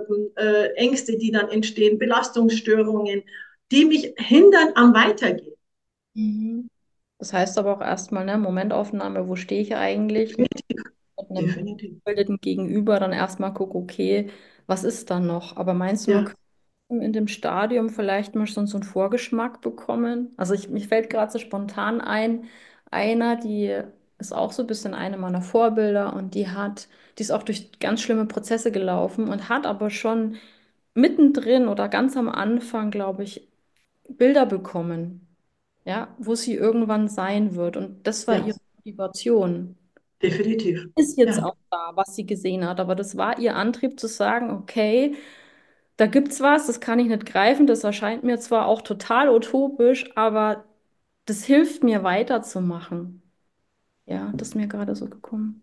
Ängste, die dann entstehen, Belastungsstörungen, die mich hindern am Weitergehen. Mhm. Das heißt aber auch erstmal, ne, Momentaufnahme, wo stehe ich eigentlich? Definitiv. Mit einem Definitiv. gebildeten Gegenüber dann erstmal gucke, okay, was ist da noch? Aber meinst du, man Ja, könnte in dem Stadium vielleicht mal so einen Vorgeschmack bekommen? Also mir fällt gerade so spontan ein, einer, die ist auch so ein bisschen eine meiner Vorbilder und die ist auch durch ganz schlimme Prozesse gelaufen und hat aber schon mittendrin oder ganz am Anfang, glaube ich, Bilder bekommen, ja, wo sie irgendwann sein wird. Und das war ja, ihre Motivation. definitiv. Ist jetzt Ja. auch da, was sie gesehen hat, aber das war ihr Antrieb zu sagen, okay, da gibt's was, das kann ich nicht greifen, das erscheint mir zwar auch total utopisch, aber das hilft mir weiterzumachen. Ja, das ist mir gerade so gekommen.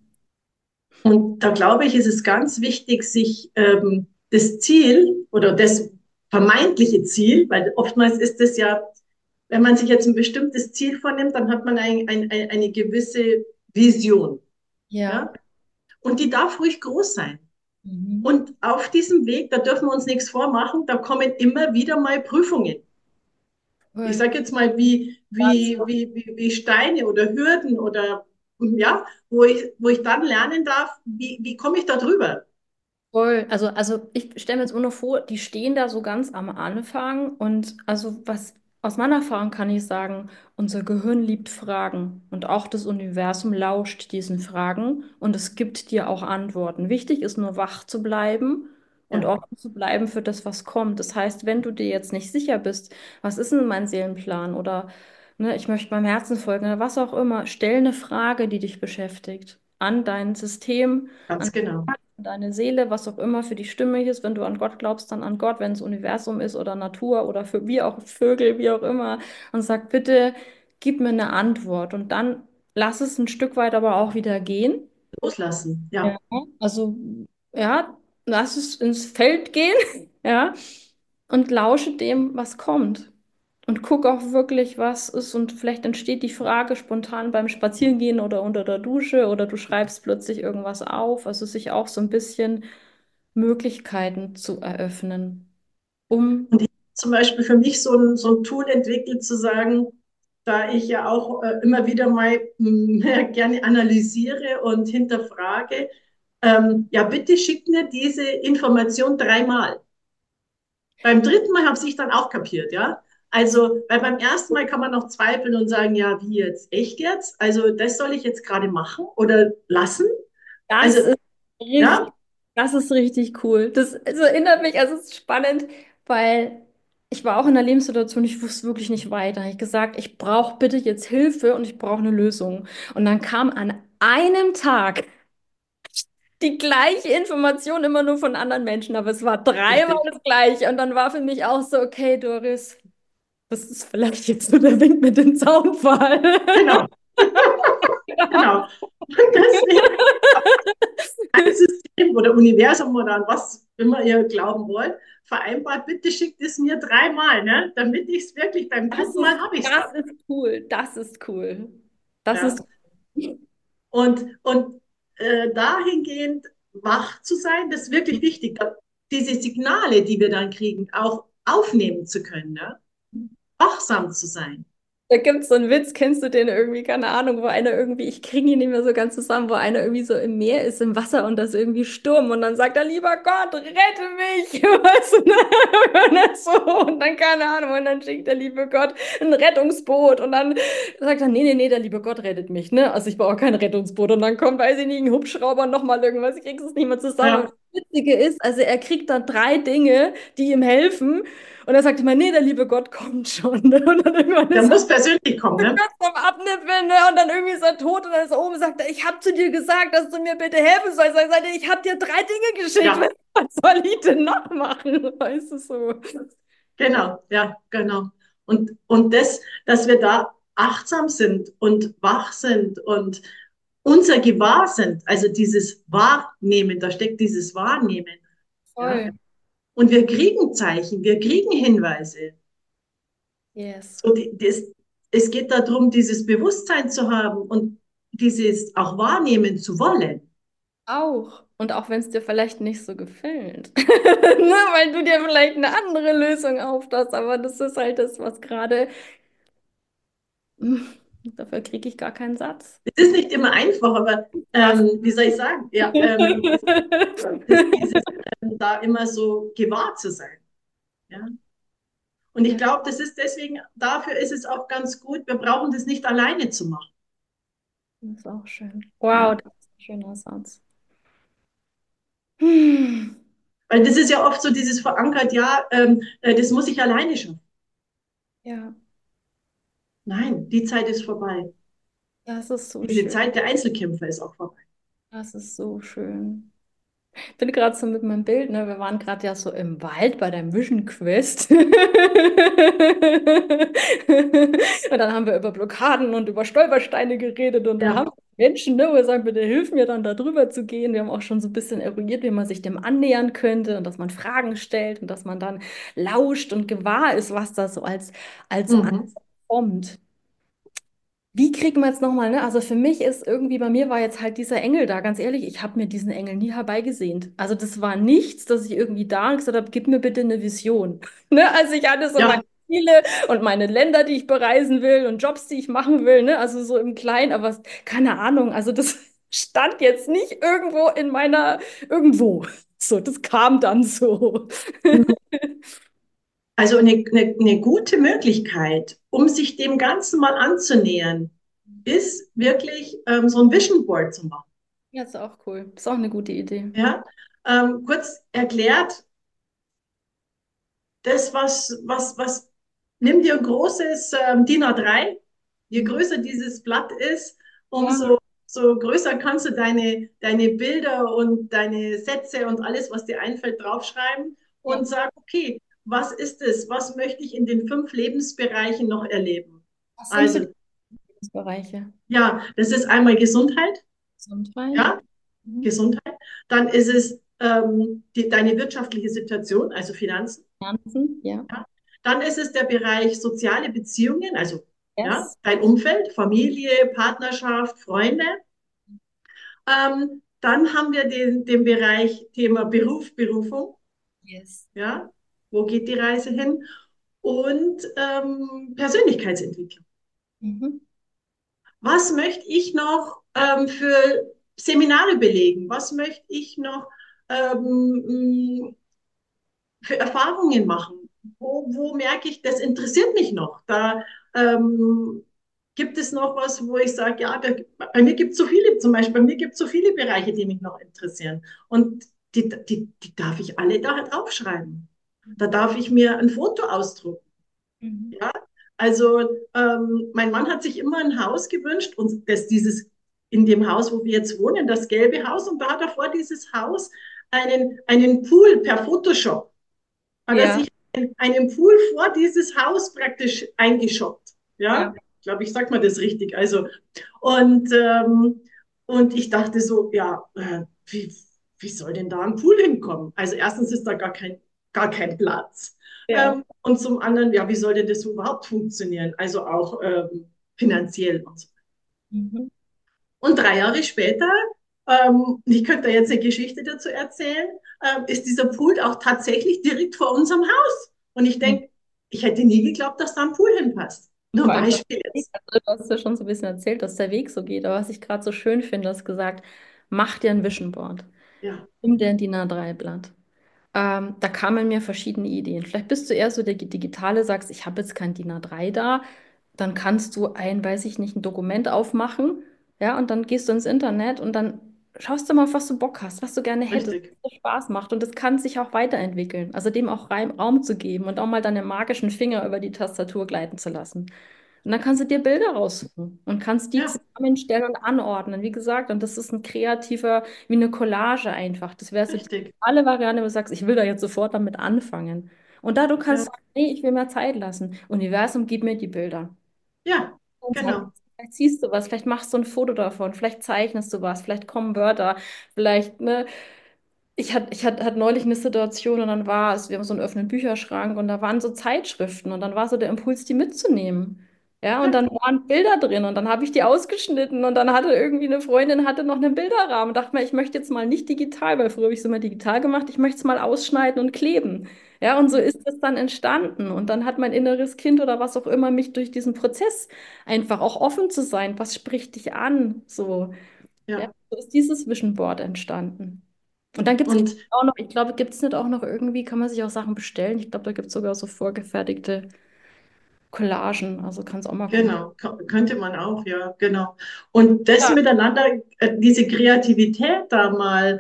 Und da glaube ich, ist es ganz wichtig, sich das Ziel oder das vermeintliche Ziel, weil oftmals ist es ja, wenn man sich jetzt ein bestimmtes Ziel vornimmt, dann hat man eine gewisse Vision. Ja. Ja? Und die darf ruhig groß sein. Mhm. Und auf diesem Weg, da dürfen wir uns nichts vormachen, da kommen immer wieder mal Prüfungen. Ich Voll. sage jetzt mal, Ja, wie Steine oder Hürden oder ja, wo ich dann lernen darf, wie komme ich da drüber? voll. Also ich stelle mir jetzt nur noch vor, die stehen da so ganz am Anfang und also was aus meiner Erfahrung kann ich sagen, unser Gehirn liebt Fragen und auch das Universum lauscht diesen Fragen und es gibt dir auch Antworten. Wichtig ist nur wach zu bleiben und Ja, offen zu bleiben für das, was kommt. Das heißt, wenn du dir jetzt nicht sicher bist, was ist denn mein Seelenplan oder ne, ich möchte meinem Herzen folgen oder was auch immer, stell eine Frage, die dich beschäftigt an dein System, ganz an genau. deine Seele, was auch immer für dich stimmig ist. Wenn du an Gott glaubst, dann an Gott, wenn es Universum ist oder Natur oder für wie auch Vögel, wie auch immer. Und sag, bitte gib mir eine Antwort. Und dann lass es ein Stück weit aber auch wieder gehen. Loslassen. Ja. Ja, Also, ja, lass es ins Feld gehen. Ja. und lausche dem, was kommt. Und guck auch wirklich, was ist. Und vielleicht entsteht die Frage spontan beim Spazierengehen oder unter der Dusche oder du schreibst plötzlich irgendwas auf. Also sich auch so ein bisschen Möglichkeiten zu eröffnen, um. Und ich habe zum Beispiel für mich so ein Tool entwickelt, zu sagen, da ich ja auch immer wieder mal gerne analysiere und hinterfrage, ja, bitte schick mir diese Information dreimal. Beim dritten Mal habe ich dann auch kapiert, ja. Also, weil beim ersten Mal kann man noch zweifeln und sagen, ja, wie jetzt, echt jetzt? Also, das soll ich jetzt gerade machen oder lassen? Also, Das ist richtig, ja, das ist richtig cool. Das erinnert mich, also es ist spannend, weil ich war auch in einer Lebenssituation, ich wusste wirklich nicht weiter. Ich habe gesagt, ich brauche bitte jetzt Hilfe und ich brauche eine Lösung. Und dann kam an einem Tag die gleiche Information immer nur von anderen Menschen, aber es war dreimal richtig. das Gleiche. Und dann war für mich auch so, okay, Doris, das ist vielleicht jetzt so der Wink mit dem Zaunpfahl. Genau, genau. Und deswegen ein System oder Universum oder an was immer ihr glauben wollt, vereinbart, bitte schickt es mir dreimal, ne? Damit ich es wirklich beim dritten Mal habe ich es dann. Das ist cool. Das ist cool. Das ist Ja? Und dahingehend wach zu sein, das ist wirklich wichtig, diese Signale, die wir dann kriegen, auch aufnehmen zu können, ne? Wachsam zu sein. Da gibt es so einen Witz, kennst du den irgendwie? Keine Ahnung, wo einer irgendwie, ich kriege ihn nicht mehr so ganz zusammen, wo einer irgendwie so im Meer ist, im Wasser und das ist irgendwie Sturm und dann sagt er, lieber Gott, rette mich! Weißt du, ne? Und dann so, und dann keine Ahnung, und dann schickt der liebe Gott ein Rettungsboot und dann sagt er, nee, nee, nee, der liebe Gott rettet mich, ne? Also ich brauche kein Rettungsboot und dann kommt, weiß ich nicht, ein Hubschrauber und nochmal irgendwas, ich krieg's es nicht mehr zusammen. Und Ja, das Witzige ist, also er kriegt dann drei Dinge, die ihm helfen und er sagt immer, nee, der liebe Gott kommt schon. Ne? Und dann irgendwann der ist er muss persönlich kommen, ne? kurz vorm Abnippeln, ne? Und dann irgendwie ist er tot und dann ist er oben und sagt, ich habe zu dir gesagt, dass du mir bitte helfen sollst. Sagt er, ich habe dir drei Dinge geschickt. Ja, Was soll ich denn noch machen? Weißt du so? genau, ja, genau. Und das, dass wir da achtsam sind und wach sind und unser Gewahr sind, also dieses Wahrnehmen, da steckt dieses Wahrnehmen, ja. Voll. Und wir kriegen Zeichen, wir kriegen Hinweise. Yes. Und es geht darum, dieses Bewusstsein zu haben und dieses auch wahrnehmen zu wollen. Auch. Und auch wenn es dir vielleicht nicht so gefällt. Ne? Weil du dir vielleicht eine andere Lösung auftasst, aber das ist halt das, was gerade. Hm, Dafür kriege ich gar keinen Satz. Es ist nicht immer einfach, aber Das. wie soll ich sagen? Ja, es ist dieses da immer so gewahr zu sein. Ja? Und ich Ja, glaube, das ist deswegen, dafür ist es auch ganz gut, wir brauchen das nicht alleine zu machen. das ist auch schön. Wow, Ja? das ist ein schöner Satz. Hm. Weil das ist ja oft so dieses verankert, ja, das muss ich alleine schaffen. Ja, Nein, die Zeit ist vorbei. das ist so Diese schön. Zeit der Einzelkämpfer ist auch vorbei. Das ist so schön. Ich bin gerade so mit meinem Bild, ne? Wir waren gerade ja so im Wald bei der Vision Quest. Und dann haben wir über Blockaden und über Stolpersteine geredet und dann Ja. haben Menschen, ne, wo wir sagen, bitte hilf mir dann da drüber zu gehen. Wir haben auch schon so ein bisschen eruiert, wie man sich dem annähern könnte und dass man Fragen stellt und dass man dann lauscht und gewahr ist, was da so als Mhm. Antwort kommt. Wie kriegen wir jetzt nochmal, ne? Also für mich ist irgendwie, bei mir war jetzt halt dieser Engel da, ganz ehrlich, ich habe mir diesen Engel nie herbeigesehnt. Also das war nichts, dass ich irgendwie da gesagt habe, gib mir bitte eine Vision. Ne? Also ich hatte so meine Ja, Ziele und meine Länder, die ich bereisen will und Jobs, die ich machen will, ne? Also so im Kleinen, aber keine Ahnung, also das stand jetzt nicht irgendwo in meiner, irgendwo. So, das kam dann so. also eine gute Möglichkeit, um sich dem Ganzen mal anzunähern, ist wirklich so ein Vision Board zu machen. Ja, ist auch cool. Ist auch eine gute Idee. Ja? Kurz erklärt, das, nimm dir ein großes DIN A3. Je Mhm. größer dieses Blatt ist, Ja, umso größer kannst du deine Bilder und deine Sätze und alles, was dir einfällt, draufschreiben ja. und sag, okay, was ist es? Was möchte ich in den 5 Lebensbereichen noch erleben? Was sind so Also, die Bereiche? ja, das ist einmal Gesundheit, Gesundheit. ja, Mhm. Gesundheit. Dann ist es deine wirtschaftliche Situation, also Finanzen. Finanzen, ja. Ja. Dann ist es der Bereich soziale Beziehungen, also ja, Yes. dein Umfeld, Familie, Partnerschaft, Freunde. Dann haben wir den Bereich Thema Beruf, Berufung. Yes. Ja, wo geht die Reise hin? Und Persönlichkeitsentwicklung. Mhm. Was möchte ich noch für Seminare belegen? Was möchte ich noch für Erfahrungen machen? Wo merke ich, das interessiert mich noch? Da gibt es noch was, wo ich sage, ja, bei mir gibt es so viele, zum Beispiel bei mir gibt es so viele Bereiche, die mich noch interessieren. Und die darf ich alle da draufschreiben. Da darf ich mir ein Foto ausdrucken. Mhm. Ja, also mein Mann hat sich immer ein Haus gewünscht und in dem Haus, wo wir jetzt wohnen, das gelbe Haus, und da hat er vor dieses Haus einen Pool per Photoshop, hat er Ja, sich einen Pool vor dieses Haus praktisch eingeschoppt. ja. Ja, ich glaube, ich sage mal das richtig. Also, und, und ich dachte so, ja, wie soll denn da ein Pool hinkommen? Also erstens ist da gar kein Platz. Ja. Und zum anderen, ja, wie soll denn das überhaupt funktionieren? Also auch finanziell und so. Mhm. Und 3 Jahre später, ich könnte da jetzt eine Geschichte dazu erzählen, ist dieser Pool auch tatsächlich direkt vor unserem Haus. Und ich denke, ich hätte nie geglaubt, dass da ein Pool hinpasst. Nur Vor ein allem, Beispiel jetzt. also du hast ja schon so ein bisschen erzählt, dass der Weg so geht, aber was ich gerade so schön finde, hast gesagt, mach dir ein Vision Board. Ja, Nimm dir ein DIN A3-Blatt. Da kamen mir verschiedene Ideen. Vielleicht bist du eher so der Digitale, sagst, ich habe jetzt kein DIN A3 da. Dann kannst du weiß ich nicht, ein Dokument aufmachen, ja, und dann gehst du ins Internet und dann schaust du mal, auf was du Bock hast, was du gerne hättest, richtig. was dir Spaß macht. Und das kann sich auch weiterentwickeln. Also dem auch Raum zu geben und auch mal deine magischen Finger über die Tastatur gleiten zu lassen. Und dann kannst du dir Bilder raussuchen und kannst die Ja, zusammenstellen und anordnen. Wie gesagt, und das ist ein kreativer, wie eine Collage einfach. Das wäre so die richtig. alle Variante, wo du sagst, ich will da jetzt sofort damit anfangen. Und da du kannst Ja, sagen, nee, ich will mehr Zeit lassen. Universum, gib mir die Bilder. ja, Und Zeit, genau. vielleicht siehst du was, vielleicht machst du ein Foto davon, vielleicht zeichnest du was, vielleicht kommen Wörter, vielleicht, ne, hatte neulich eine Situation und dann wir haben so einen offenen Bücherschrank und da waren so Zeitschriften und dann war so der Impuls, die mitzunehmen. Ja, und Ja, dann waren Bilder drin und dann habe ich die ausgeschnitten und dann hatte irgendwie eine Freundin hatte noch einen Bilderrahmen und dachte mir, ich möchte jetzt mal nicht digital, weil früher habe ich es immer digital gemacht, ich möchte es mal ausschneiden und kleben. Ja, und so ist es dann entstanden und dann hat mein inneres Kind oder was auch immer mich durch diesen Prozess einfach auch offen zu sein, was spricht dich an, so. Ja, ja. so ist dieses Vision Board entstanden. Und dann gibt es Und auch noch, ich glaube, gibt es nicht auch noch irgendwie, kann man sich auch Sachen bestellen? Ich glaube, da gibt es sogar so vorgefertigte Collagen. Also kann es auch mal gucken. genau, könnte man auch, ja, genau. Und das Ja, miteinander, diese Kreativität da mal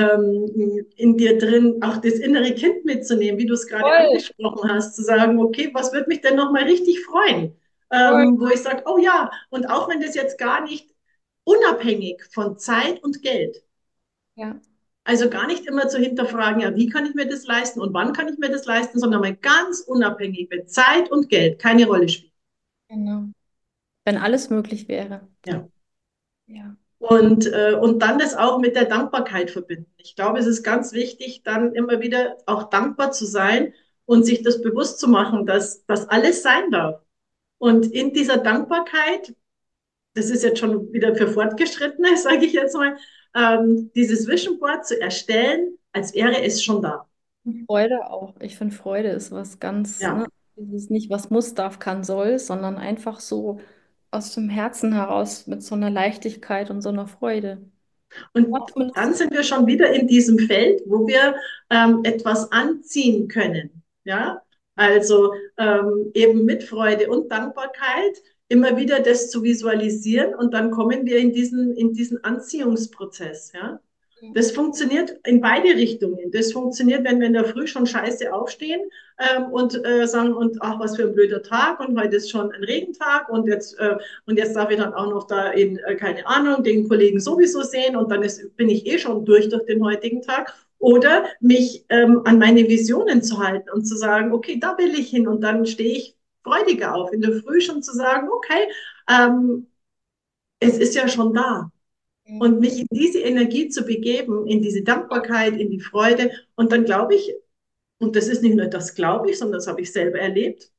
in dir drin, auch das innere Kind mitzunehmen, wie du es gerade voll, angesprochen hast, zu sagen, okay, was würde mich denn nochmal richtig freuen? voll. Wo ich sage, oh ja, und auch wenn das jetzt gar nicht unabhängig von Zeit und Geld, Ja, also gar nicht immer zu hinterfragen, ja, wie kann ich mir das leisten und wann kann ich mir das leisten, sondern mal ganz unabhängig, wenn Zeit und Geld keine Rolle spielen. genau. Wenn alles möglich wäre. Ja. Ja. Und dann das auch mit der Dankbarkeit verbinden. Ich glaube, es ist ganz wichtig, dann immer wieder auch dankbar zu sein und sich das bewusst zu machen, dass das alles sein darf. Und in dieser Dankbarkeit, das ist jetzt schon wieder für Fortgeschrittene, sage ich jetzt mal, dieses Vision Board zu erstellen, als wäre es schon da. Und Freude auch. Ich finde, Freude ist was ganz, ne? Ja. Dieses nicht, was muss, darf, kann, soll, sondern einfach so aus dem Herzen heraus mit so einer Leichtigkeit und so einer Freude. Ja, Und dann zumindest, sind wir schon wieder in diesem Feld, wo wir etwas anziehen können. Ja, also eben mit Freude und Dankbarkeit immer wieder das zu visualisieren und dann kommen wir in diesen Anziehungsprozess. Ja, das funktioniert in beide Richtungen. Das funktioniert, wenn wir in der Früh schon scheiße aufstehen und sagen, und ach, was für ein blöder Tag und heute ist schon ein Regentag und jetzt darf ich dann auch noch da in, keine Ahnung, den Kollegen sowieso sehen und dann bin ich eh schon durch den heutigen Tag. Oder mich an meine Visionen zu halten und zu sagen, okay, da will ich hin und dann stehe ich freudiger auf. In der Früh schon zu sagen, okay, es ist ja schon da. und mich in diese Energie zu begeben, in diese Dankbarkeit, in die Freude. Und dann glaube ich, und das ist nicht nur das glaube ich, sondern das habe ich selber erlebt,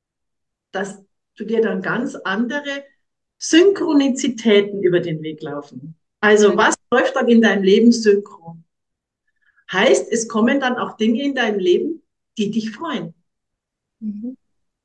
dass du dir dann ganz andere Synchronizitäten über den Weg laufen. Also was läuft dann in deinem Leben synchron? Heißt, es kommen dann auch Dinge in deinem Leben, die dich freuen Mhm.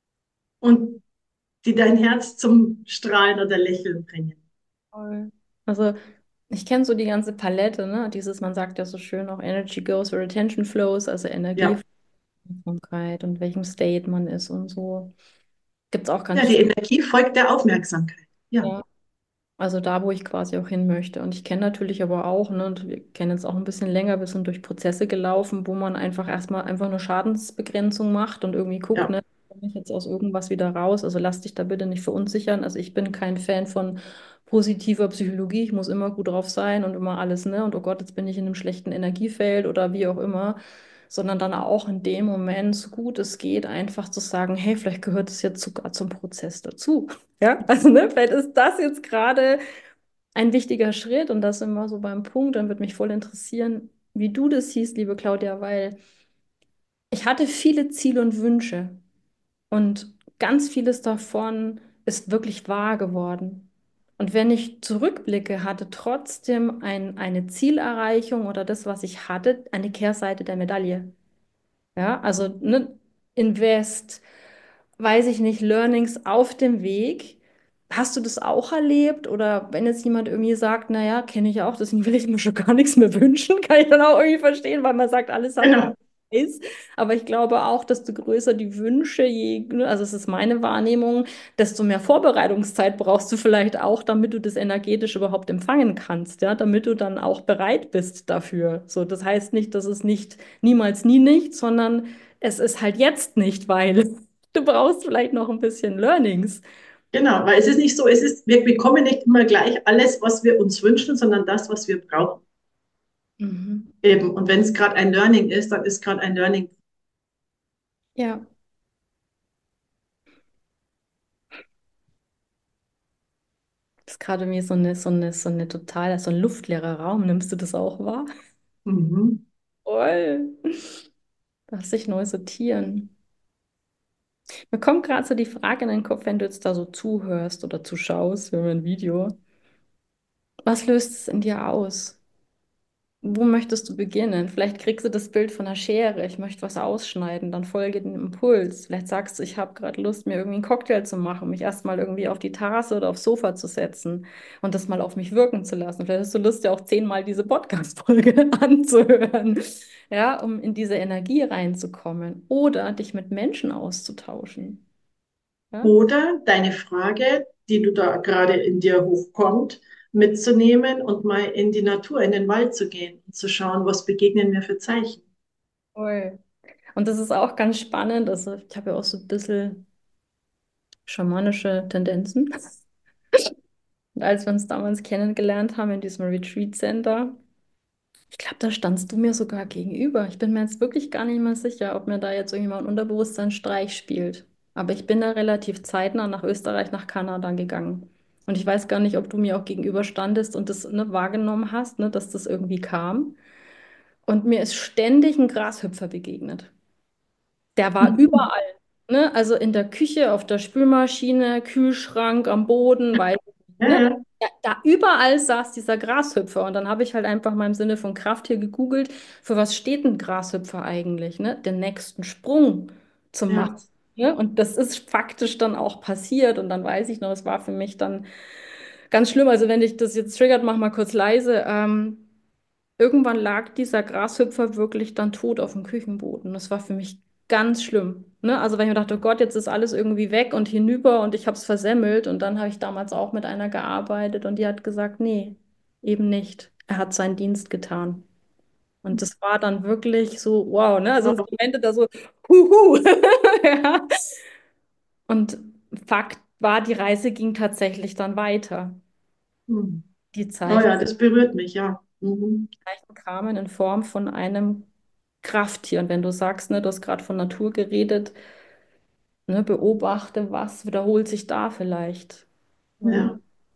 und die dein Herz zum Strahlen oder Lächeln bringen. Voll. Also ich kenne so die ganze Palette, ne? Dieses, man sagt ja so schön auch Energy goes where attention flows, also Energie, Ja, Aufmerksamkeit und welchem State man ist und so. Gibt es auch ja, ganz die viel. Energie folgt der Aufmerksamkeit. Ja, Ja. Also da, wo ich quasi auch hin möchte. Und ich kenne natürlich aber auch, ne, und wir kennen jetzt auch ein bisschen länger, wir sind durch Prozesse gelaufen, wo man einfach erstmal einfach eine Schadensbegrenzung macht und irgendwie guckt, ja, ne, komme ich jetzt aus irgendwas wieder raus. Also lass dich da bitte nicht verunsichern. Also ich bin kein Fan von positiver Psychologie. Ich muss immer gut drauf sein und immer alles, ne? Und oh Gott, jetzt bin ich in einem schlechten Energiefeld oder wie auch immer. Sondern dann auch in dem Moment, so gut es geht, einfach zu sagen, hey, vielleicht gehört es jetzt sogar zum Prozess dazu. Ja, also ne, vielleicht ist das jetzt gerade ein wichtiger Schritt und das sind wir so beim Punkt. Dann würde mich voll interessieren, wie du das siehst, liebe Claudia, weil ich hatte viele Ziele und Wünsche und ganz vieles davon ist wirklich wahr geworden. Und wenn ich zurückblicke, hatte trotzdem eine Zielerreichung oder das, was ich hatte, eine Kehrseite der Medaille. Ja, also ne, Invest, weiß ich nicht, Learnings auf dem Weg. Hast du das auch erlebt? Oder wenn jetzt jemand irgendwie sagt, naja, kenne ich auch, deswegen will ich mir schon gar nichts mehr wünschen, kann ich dann auch irgendwie verstehen, weil man sagt, alles hat einen genau. Preis. Aber ich glaube auch, desto größer die Wünsche, ne, also es ist meine Wahrnehmung, desto mehr Vorbereitungszeit brauchst du vielleicht auch, damit du das energetisch überhaupt empfangen kannst, ja, damit du dann auch bereit bist dafür. So, das heißt nicht, dass es nicht niemals nie nicht, sondern es ist halt jetzt nicht, weil du brauchst vielleicht noch ein bisschen Learnings. Genau, weil es ist nicht so, wir bekommen nicht immer gleich alles, was wir uns wünschen, sondern das, was wir brauchen. Mhm. Eben. Und wenn es gerade ein Learning ist, dann ist gerade ein Learning. Ja, das ist gerade wie so eine total, so ein luftleerer Raum. Nimmst du das auch wahr? Mhm. Voll. Darf sich neu sortieren. Mir kommt gerade so die Frage in den Kopf, wenn du jetzt da so zuhörst oder zuschaust, wenn wir ein Video. Was löst es in dir aus? Wo möchtest du beginnen? Vielleicht kriegst du das Bild von einer Schere. Ich möchte was ausschneiden, dann folge dem Impuls. Vielleicht sagst du, ich habe gerade Lust, mir irgendwie einen Cocktail zu machen, mich erstmal irgendwie auf die Terrasse oder aufs Sofa zu setzen und das mal auf mich wirken zu lassen. Vielleicht hast du Lust, ja auch 10-mal diese Podcast-Folge anzuhören, ja, um in diese Energie reinzukommen oder dich mit Menschen auszutauschen. Ja? Oder deine Frage, die du da gerade in dir hochkommt, mitzunehmen und mal in die Natur, in den Wald zu gehen und zu schauen, was begegnen mir für Zeichen. Voll. Und das ist auch ganz spannend. Also ich habe ja auch so ein bisschen schamanische Tendenzen. Und als wir uns damals kennengelernt haben in diesem Retreat Center, ich glaube, da standst du mir sogar gegenüber. Ich bin mir jetzt wirklich gar nicht mehr sicher, ob mir da jetzt irgendjemand ein Unterbewusstsein-Streich spielt. Aber ich bin da relativ zeitnah nach Österreich, nach Kanada gegangen. Und ich weiß gar nicht, ob du mir auch gegenüber standest und das ne, wahrgenommen hast, ne, dass das irgendwie kam. Und mir ist ständig ein Grashüpfer begegnet. Der war Mhm. überall. Ne? Also in der Küche, auf der Spülmaschine, Kühlschrank, am Boden, weil, Ja, ne? ja, Da überall saß dieser Grashüpfer. Und dann habe ich halt einfach mal im Sinne von Krafttier gegoogelt, für was steht ein Grashüpfer eigentlich, ne? Den nächsten Sprung zu machen. ja. Ne? Und das ist faktisch dann auch passiert. Und dann weiß ich noch, es war für mich dann ganz schlimm. Also wenn dich das jetzt triggert, mach mal kurz leise. Irgendwann lag dieser Grashüpfer wirklich dann tot auf dem Küchenboden. Das war für mich ganz schlimm. Ne? Also wenn ich mir dachte, oh Gott, jetzt ist alles irgendwie weg und hinüber und ich habe es versemmelt. Und dann habe ich damals auch mit einer gearbeitet und die hat gesagt, nee, eben nicht. Er hat seinen Dienst getan. Und das war dann wirklich so, wow, ne? Also so Momente da so, huhu. Ja. Und Fakt war, die Reise ging tatsächlich dann weiter. Mhm. Die Oh Zeichen ja, das berührt mich, ja. Mhm. kamen in Form von einem Krafttier. Und wenn du sagst, ne, du hast gerade von Natur geredet, ne, beobachte, was wiederholt sich da vielleicht. Ja. Ja.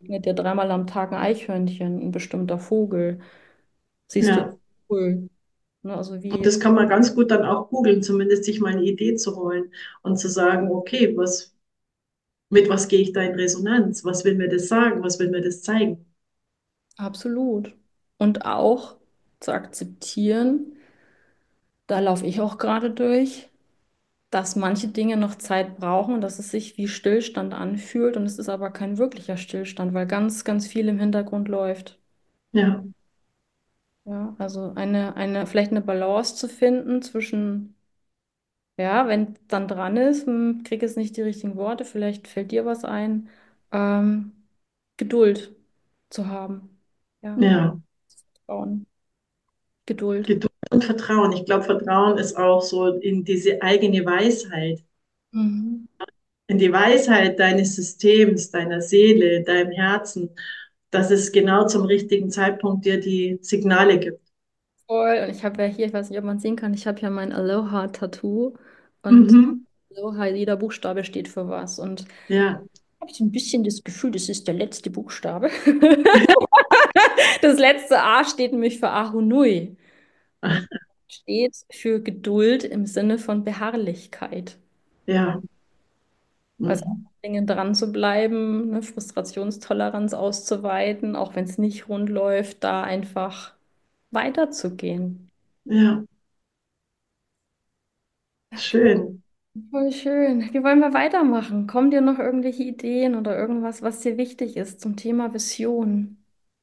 begegnet dir dreimal am Tag ein Eichhörnchen, ein bestimmter Vogel. Siehst du Ja. cool. Ne? Also Und wie das kann man ganz gut dann auch googeln, zumindest sich mal eine Idee zu holen und zu sagen, okay, mit was gehe ich da in Resonanz? Was will mir das sagen? Was will mir das zeigen? absolut. Und auch zu akzeptieren, da laufe ich auch gerade durch, dass manche Dinge noch Zeit brauchen, dass es sich wie Stillstand anfühlt und es ist aber kein wirklicher Stillstand, weil ganz, ganz viel im Hintergrund läuft. Ja, Ja, also vielleicht eine Balance zu finden zwischen, ja, wenn es dann dran ist, kriege jetzt nicht die richtigen Worte, vielleicht fällt dir was ein, ähm, Geduld zu haben. Ja, ja. Vertrauen, Geduld. Geduld und Vertrauen. Ich glaube, Vertrauen ist auch so in diese eigene Weisheit, Mhm. in die Weisheit deines Systems, deiner Seele, deinem Herzen, dass es genau zum richtigen Zeitpunkt dir die Signale gibt. Voll. Und ich habe ja hier, ich weiß nicht, ob man sehen kann, ich habe ja mein Aloha-Tattoo und Mhm. Aloha, jeder Buchstabe steht für was. Und Ja, habe ich ein bisschen das Gefühl, das ist der letzte Buchstabe. Das letzte A steht nämlich für Ahunui. Und steht für Geduld im Sinne von Beharrlichkeit. ja, Also mhm. Dinge dran zu bleiben, ne, Frustrationstoleranz auszuweiten, auch wenn es nicht rund läuft, da einfach weiterzugehen. Ja, schön. Voll schön. Wie wollen wir weitermachen? Kommen dir noch irgendwelche Ideen oder irgendwas, was dir wichtig ist zum Thema Vision?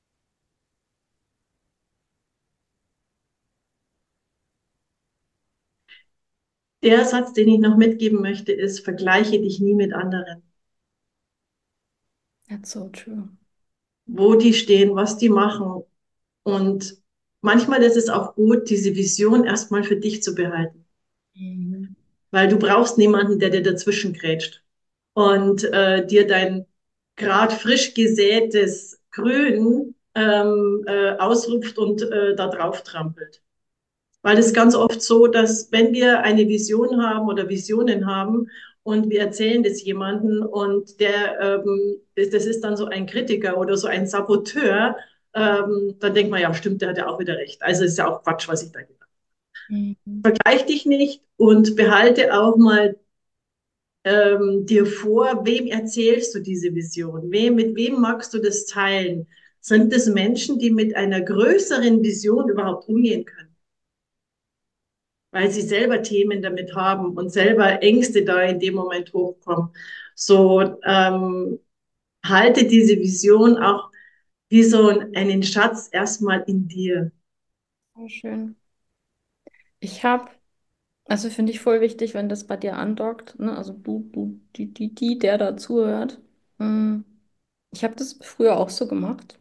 Der Satz, den ich noch mitgeben möchte, ist, vergleiche dich nie mit anderen. That's so true. Wo die stehen, was die machen. Und manchmal ist es auch gut, diese Vision erstmal für dich zu behalten, Mhm. weil du brauchst niemanden, der dir dazwischen grätscht und dir dein gerade frisch gesätes Grün ausrupft und da drauf trampelt. Weil es ist ganz oft so, dass wenn wir eine Vision haben oder Visionen haben und wir erzählen das jemanden und das ist dann so ein Kritiker oder so ein Saboteur, dann denkt man, ja, stimmt, der hat ja auch wieder recht. Also ist ja auch Quatsch, was ich da gedacht Mhm. habe. Vergleich dich nicht und behalte auch mal dir vor, wem erzählst du diese Vision? Mit wem magst du das teilen? Sind es Menschen, die mit einer größeren Vision überhaupt umgehen können? Weil sie selber Themen damit haben und selber Ängste da in dem Moment hochkommen. So halte diese Vision auch wie so einen Schatz erstmal in dir. Voll schön. Ich habe, also finde ich voll wichtig, wenn das bei dir andockt, ne? Also der da zuhört. Mm, Ich habe das früher auch so gemacht.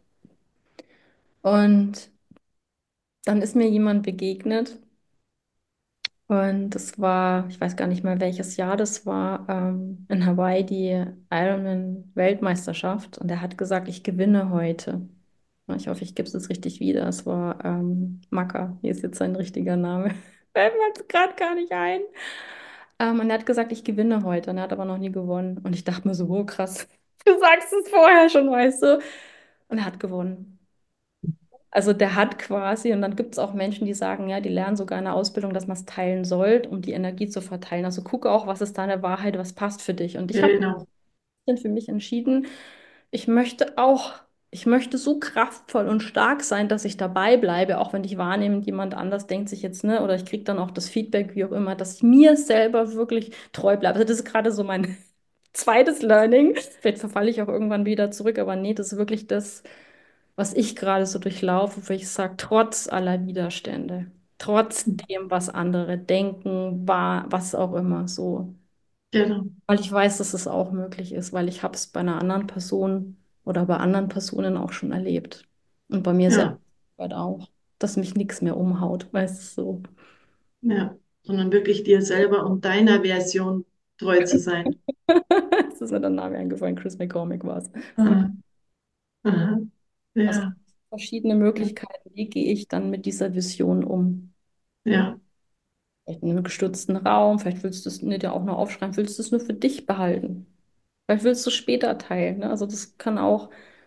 Und dann ist mir jemand begegnet. Und das war, ich weiß gar nicht mehr welches Jahr das war, in Hawaii die Ironman-Weltmeisterschaft. Und er hat gesagt, ich gewinne heute. Ja, ich hoffe, ich gebe es jetzt richtig wieder. Es war Maka, hier ist jetzt sein richtiger Name. Fällt mir jetzt gerade gar nicht ein. Und er hat gesagt, ich gewinne heute. Und er hat aber noch nie gewonnen. Und ich dachte mir so, oh krass, du sagst es vorher schon, weißt du. Und er hat gewonnen. Also der hat quasi, und dann gibt es auch Menschen, die sagen, ja, die lernen sogar in der Ausbildung, dass man es teilen soll, um die Energie zu verteilen. Also gucke auch, was ist deine Wahrheit, was passt für dich. Und ich habe Genau, für mich entschieden, ich möchte auch, ich möchte so kraftvoll und stark sein, dass ich dabei bleibe, auch wenn ich wahrnehme, jemand anders denkt sich jetzt, ne, oder ich kriege dann auch das Feedback, wie auch immer, dass ich mir selber wirklich treu bleibe. Also das ist gerade so mein zweites Learning. Vielleicht verfalle ich auch irgendwann wieder zurück, aber nee, das ist wirklich das, was ich gerade so durchlaufe, wo ich sage, trotz aller Widerstände, trotz dem, was andere denken, was auch immer, so. genau, Weil ich weiß, dass es auch möglich ist, weil ich habe es bei einer anderen Person oder bei anderen Personen auch schon erlebt. Und bei mir selbst ja, halt auch, dass mich nichts mehr umhaut, weißt du, so. ja, sondern wirklich dir selber und deiner Version treu zu sein. Das ist mir der Name eingefallen, Chris McCormick war es. Aha, aha, Also ja, verschiedene Möglichkeiten, wie gehe ich dann mit dieser Vision um? ja, Vielleicht in einem gestützten Raum, vielleicht willst du es nicht ja auch nur aufschreiben, willst du es nur für dich behalten. Vielleicht willst du es später teilen. Ne? Also das kann auch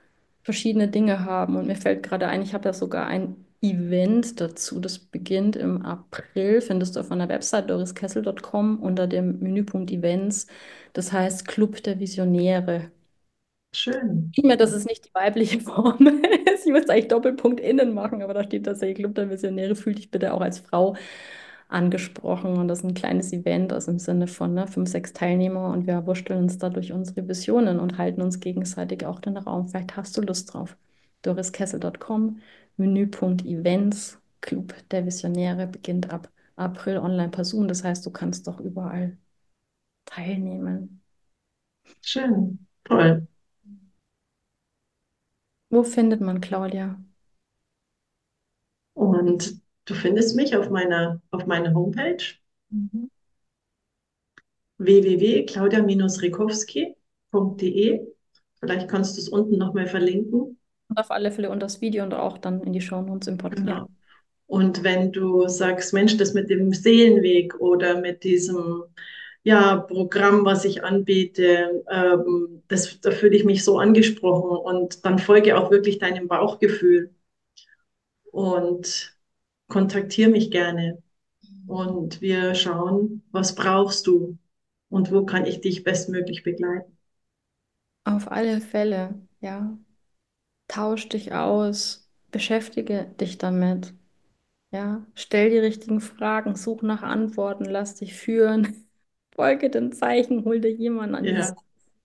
verschiedene Dinge haben. Und mir fällt gerade ein, ich habe ja sogar ein Event dazu. Das beginnt im April, findest du auf meiner Website doriskessel.com unter dem Menüpunkt Events. Das heißt Club der Visionäre. Schön. Ich mir, dass es nicht die weibliche Form ist. Ich muss eigentlich Doppelpunkt innen machen, aber da steht tatsächlich Club der Visionäre. Fühl dich bitte auch als Frau angesprochen. Und das ist ein kleines Event, also im Sinne von 5, 6 Teilnehmer. Und wir wursteln uns da durch unsere Visionen und halten uns gegenseitig auch den Raum. Vielleicht hast du Lust drauf. doriskessel.com, Menüpunkt Events, Club der Visionäre beginnt ab April online per Zoom. Das heißt, du kannst doch überall teilnehmen. Schön. Toll. Wo findet man Claudia? Und du findest mich auf meiner Homepage www.claudia-rekowski.de. Vielleicht kannst du es unten nochmal verlinken. Und auf alle Fälle unter das Video und auch dann in die Shownotes im Podcast. Ja. Genau. Und wenn du sagst, Mensch, das mit dem Seelenweg oder mit diesem Programm, was ich anbiete, da fühle ich mich so angesprochen und dann folge auch wirklich deinem Bauchgefühl und kontaktiere mich gerne und wir schauen, was brauchst du und wo kann ich dich bestmöglich begleiten. Auf alle Fälle, ja. Tausch dich aus, beschäftige dich damit, ja. Stell die richtigen Fragen, such nach Antworten, lass dich führen, folge den Zeichen, hol dir jemanden an die Ja, Seite.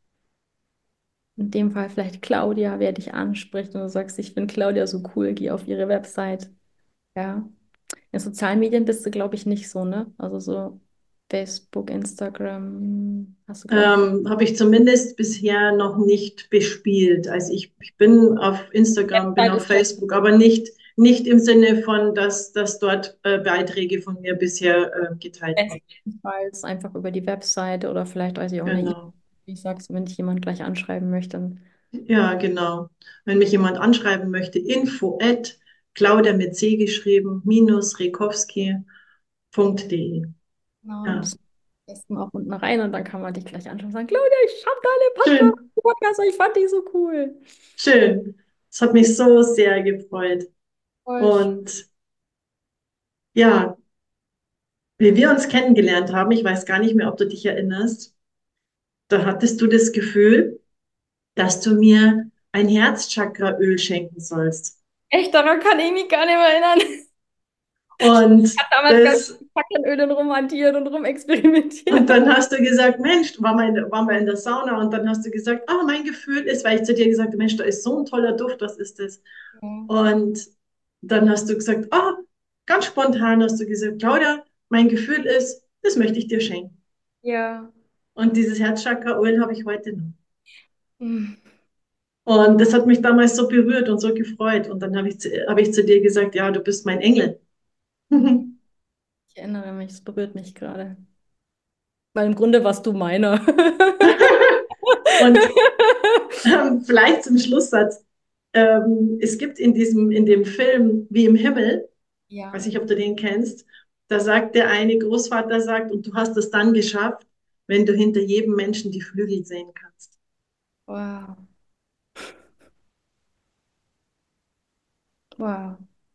In dem Fall vielleicht Claudia, wer dich anspricht und du sagst, ich finde Claudia so cool, geh auf ihre Website, ja. In sozialen Medien bist du, glaube ich, nicht so, ne? Also so Facebook, Instagram, hast du, glaube ich, habe ich zumindest bisher noch nicht bespielt. Also ich bin auf Instagram, bin Website auf ist doch Facebook, aber nicht im Sinne von, dass dort Beiträge von mir bisher geteilt wurden. bestenfalls einfach über die Webseite oder vielleicht weiß ich auch eine E-Mail. Genau. Wie ich sag's, wenn dich jemand gleich anschreiben möchte, dann Ja, genau. Wenn mich jemand anschreiben möchte, info at Claudia mit C geschrieben, minus rekowski.de. genau, und Ja, das besten auch unten rein und dann kann man dich gleich anschauen und sagen, Claudia, ich habe deine schön, Podcast, ich fand die so cool. schön. Es hat mich so sehr gefreut. Voll schön. Und ja, wie wir uns kennengelernt haben, ich weiß gar nicht mehr, ob du dich erinnerst, da hattest du das Gefühl, dass du mir ein Herzchakraöl schenken sollst. Echt, daran kann ich mich gar nicht mehr erinnern. Und Ich habe damals ganz das, viel Fackelöl rumhantiert und und rumexperimentiert. dann hast du gesagt, Mensch, waren wir in der Sauna und dann hast du gesagt, ah, mein Gefühl ist, weil ich zu dir gesagt habe, Mensch, da ist so ein toller Duft, was ist das? Ja. Und dann hast du gesagt, ah, ganz spontan hast du gesagt, Claudia, mein Gefühl ist, das möchte ich dir schenken. Ja. Und dieses Herzchakraöl habe ich heute noch. Hm. Und das hat mich damals so berührt und so gefreut. Und dann hab ich zu dir gesagt, ja, du bist mein Engel. Ich erinnere mich, es berührt mich gerade. Weil im Grunde warst du meiner. Und vielleicht zum Schlusssatz. Es gibt in dem Film Wie im Himmel, weiß Ja, nicht, ob du den kennst, da sagt der eine Großvater, sagt, und du hast es dann geschafft, wenn du hinter jedem Menschen die Flügel sehen kannst. wow, wow,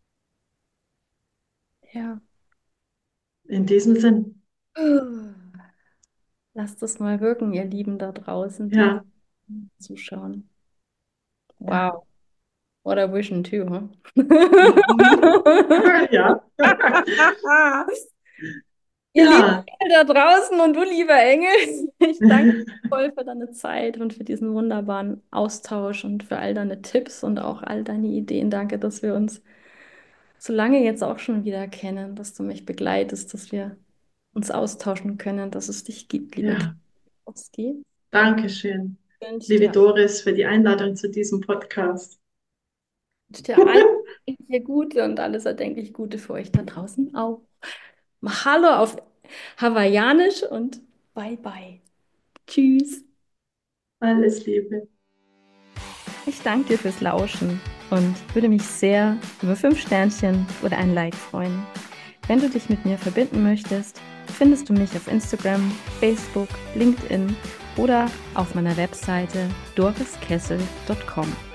ja. In diesem Sinn, Lasst es mal wirken, ihr Lieben da draußen, die ja, zuschauen. ja. Wow, what a vision too, huh? Mhm. Ja. Ihr lieben Ja. Engel da draußen und du lieber Engel, ich danke dir voll für deine Zeit und für diesen wunderbaren Austausch und für all deine Tipps und auch all deine Ideen. Danke, dass wir uns so lange jetzt auch schon wieder kennen, dass du mich begleitest, dass wir uns austauschen können, dass es dich gibt, liebe Ja. Kowski. Dankeschön, Ich wünsche liebe dir, Doris, für die Einladung zu diesem Podcast. wünsche dir alles erdenklich Gute und alles erdenklich Gute für euch da draußen auch. Mahalo auf Hawaiianisch und bye bye. Tschüss. Alles Liebe. Ich danke dir fürs Lauschen und würde mich sehr über 5 Sternchen oder ein Like freuen. Wenn du dich mit mir verbinden möchtest, findest du mich auf Instagram, Facebook, LinkedIn oder auf meiner Webseite doriskessel.com.